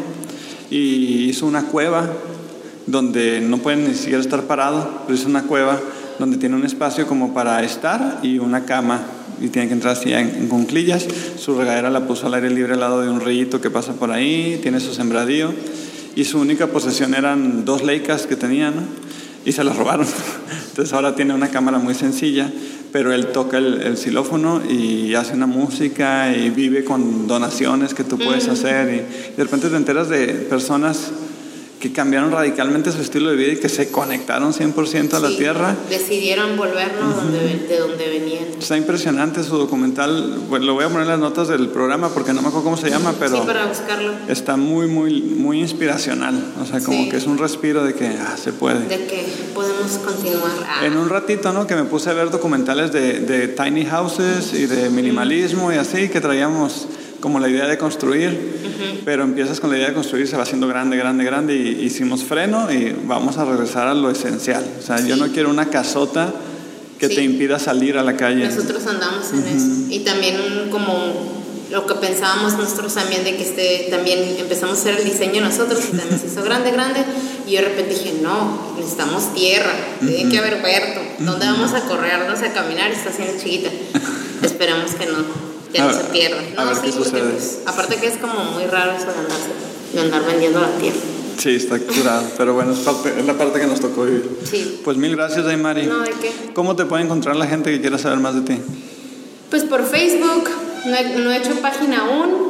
y hizo una cueva donde no pueden ni siquiera estar parado, pero es una cueva donde tiene un espacio como para estar y una cama. Y tiene que entrar así en, en cunclillas. Su regadera la puso al aire libre al lado de un rillito que pasa por ahí, tiene su sembradío y su única posesión eran dos Leicas que tenía, ¿no? Y se las robaron. Entonces ahora tiene una cámara muy sencilla, pero él toca el, el xilófono y hace una música y vive con donaciones que tú puedes mm. hacer y, y de repente te enteras de personas que cambiaron radicalmente su estilo de vida y que se conectaron cien por ciento a la sí, tierra. Decidieron volvernos uh-huh. donde, de donde venían. Está impresionante su documental. Bueno, lo voy a poner en las notas del programa porque no me acuerdo cómo se llama, pero sí, para buscarlo. Está muy, muy, muy inspiracional. O sea, como sí. que es un respiro de que ah, se puede. De que podemos continuar. Ah. En un ratito, ¿no? Que me puse a ver documentales de, de tiny houses y de minimalismo uh-huh. y así, que traíamos como la idea de construir, uh-huh. pero empiezas con la idea de construir, se va haciendo grande, grande, grande y hicimos freno y vamos a regresar a lo esencial. O sea, sí. yo no quiero una casota que sí. te impida salir a la calle. Nosotros andamos en uh-huh. eso. Y también como lo que pensábamos nosotros también de que este, también empezamos a hacer el diseño nosotros y también se hizo grande, grande y yo de repente dije, no, necesitamos tierra, uh-huh. tiene que haber huerto, ¿dónde uh-huh. vamos a correr, vamos a caminar? Está siendo chiquita. Esperamos que no. Que no se pierda. No, sí, porque pues, aparte que es como muy raro eso de, andarse, de andar vendiendo la tierra. Sí, está curado, pero bueno, es, parte, es la parte que nos tocó vivir. Sí. Pues mil gracias, Daymari. No, ¿de qué? ¿Cómo te puede encontrar la gente que quiera saber más de ti? Pues por Facebook, no he, no he hecho página aún,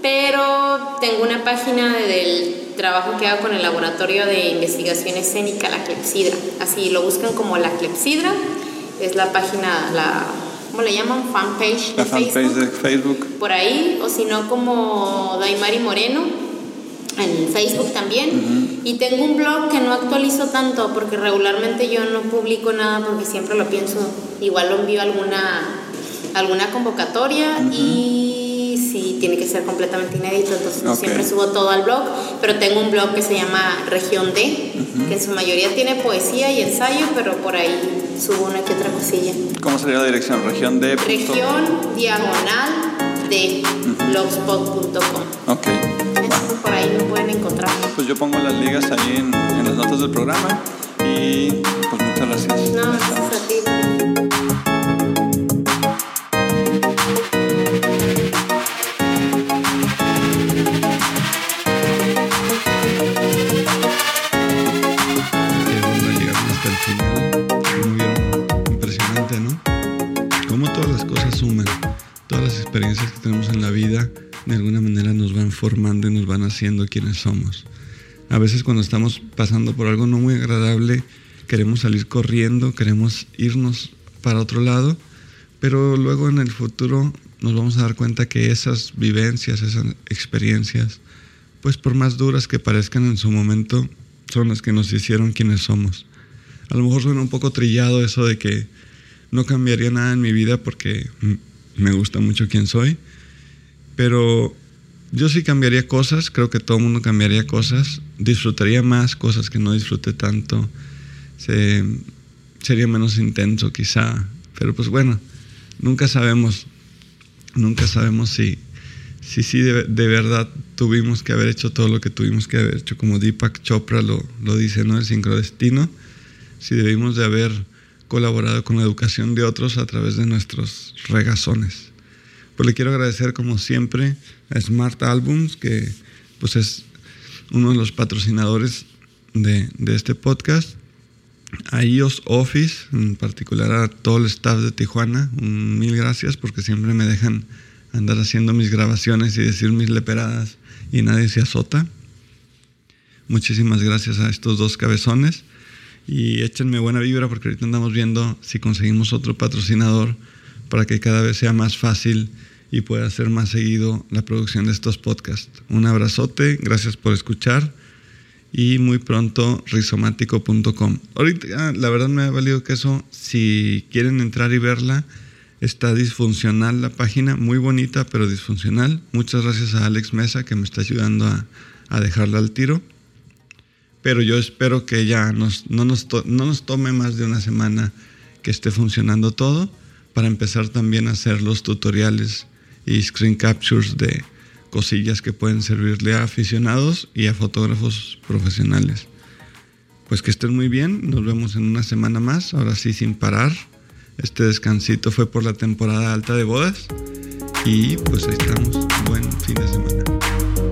pero tengo una página de, del trabajo que hago con el Laboratorio de Investigación Escénica, la Clepsidra. Así lo buscan como la Clepsidra, es la página, la... ¿cómo le llaman? Fanpage de La fanpage Facebook. de Facebook. Por ahí, o si no como Daimari Moreno, en Facebook también. Uh-huh. Y tengo un blog que no actualizo tanto porque regularmente yo no publico nada porque siempre lo pienso, igual lo envío a alguna, alguna convocatoria uh-huh. y sí, tiene que ser completamente inédito, entonces no okay. siempre subo todo al blog, pero tengo un blog que se llama Región D, uh-huh. que en su mayoría tiene poesía y ensayo, pero por ahí subo una que otra cosilla. ¿Cómo sería la dirección? Región D. Región diagonal de uh-huh. blogspot punto com. Ok. Entonces por ahí me pueden encontrar. Pues yo pongo las ligas ahí en, en las notas del programa y pues muchas gracias. No, gracias a ti. Experiencias que tenemos en la vida de alguna manera nos van formando y nos van haciendo quienes somos. A veces cuando estamos pasando por algo no muy agradable queremos salir corriendo, queremos irnos para otro lado, pero luego en el futuro nos vamos a dar cuenta que esas vivencias, esas experiencias, pues por más duras que parezcan en su momento, son las que nos hicieron quienes somos. A lo mejor suena un poco trillado eso de que no cambiaría nada en mi vida porque me gusta mucho quién soy, pero yo sí cambiaría cosas, creo que todo el mundo cambiaría cosas, disfrutaría más cosas que no disfruté tanto, Se, sería menos intenso quizá, pero pues bueno, nunca sabemos, nunca sabemos si si, si de, de verdad tuvimos que haber hecho todo lo que tuvimos que haber hecho, como Deepak Chopra lo, lo dice, ¿no? El sincrodestino, si debimos de haber colaborado con la educación de otros a través de nuestros regazones. Pues le quiero agradecer como siempre a Smart Albums, que pues es uno de los patrocinadores de, de este podcast, a I O S Office, en particular a todo el staff de Tijuana, un mil gracias porque siempre me dejan andar haciendo mis grabaciones y decir mis leperadas y nadie se azota. Muchísimas gracias a estos dos cabezones. Y échenme buena vibra porque ahorita andamos viendo si conseguimos otro patrocinador para que cada vez sea más fácil y pueda ser más seguido la producción de estos podcasts. Un abrazote, gracias por escuchar y muy pronto rizomático punto com. Ahorita la verdad me ha valido que eso, si quieren entrar y verla, está disfuncional la página, muy bonita pero disfuncional. Muchas gracias a Alex Mesa que me está ayudando a, a dejarla al tiro. Pero yo espero que ya nos, no, nos to, no nos tome más de una semana que esté funcionando todo para empezar también a hacer los tutoriales y screen captures de cosillas que pueden servirle a aficionados y a fotógrafos profesionales. Pues que estén muy bien, nos vemos en una semana más, ahora sí sin parar. Este descansito fue por la temporada alta de bodas y pues ahí estamos, buen fin de semana.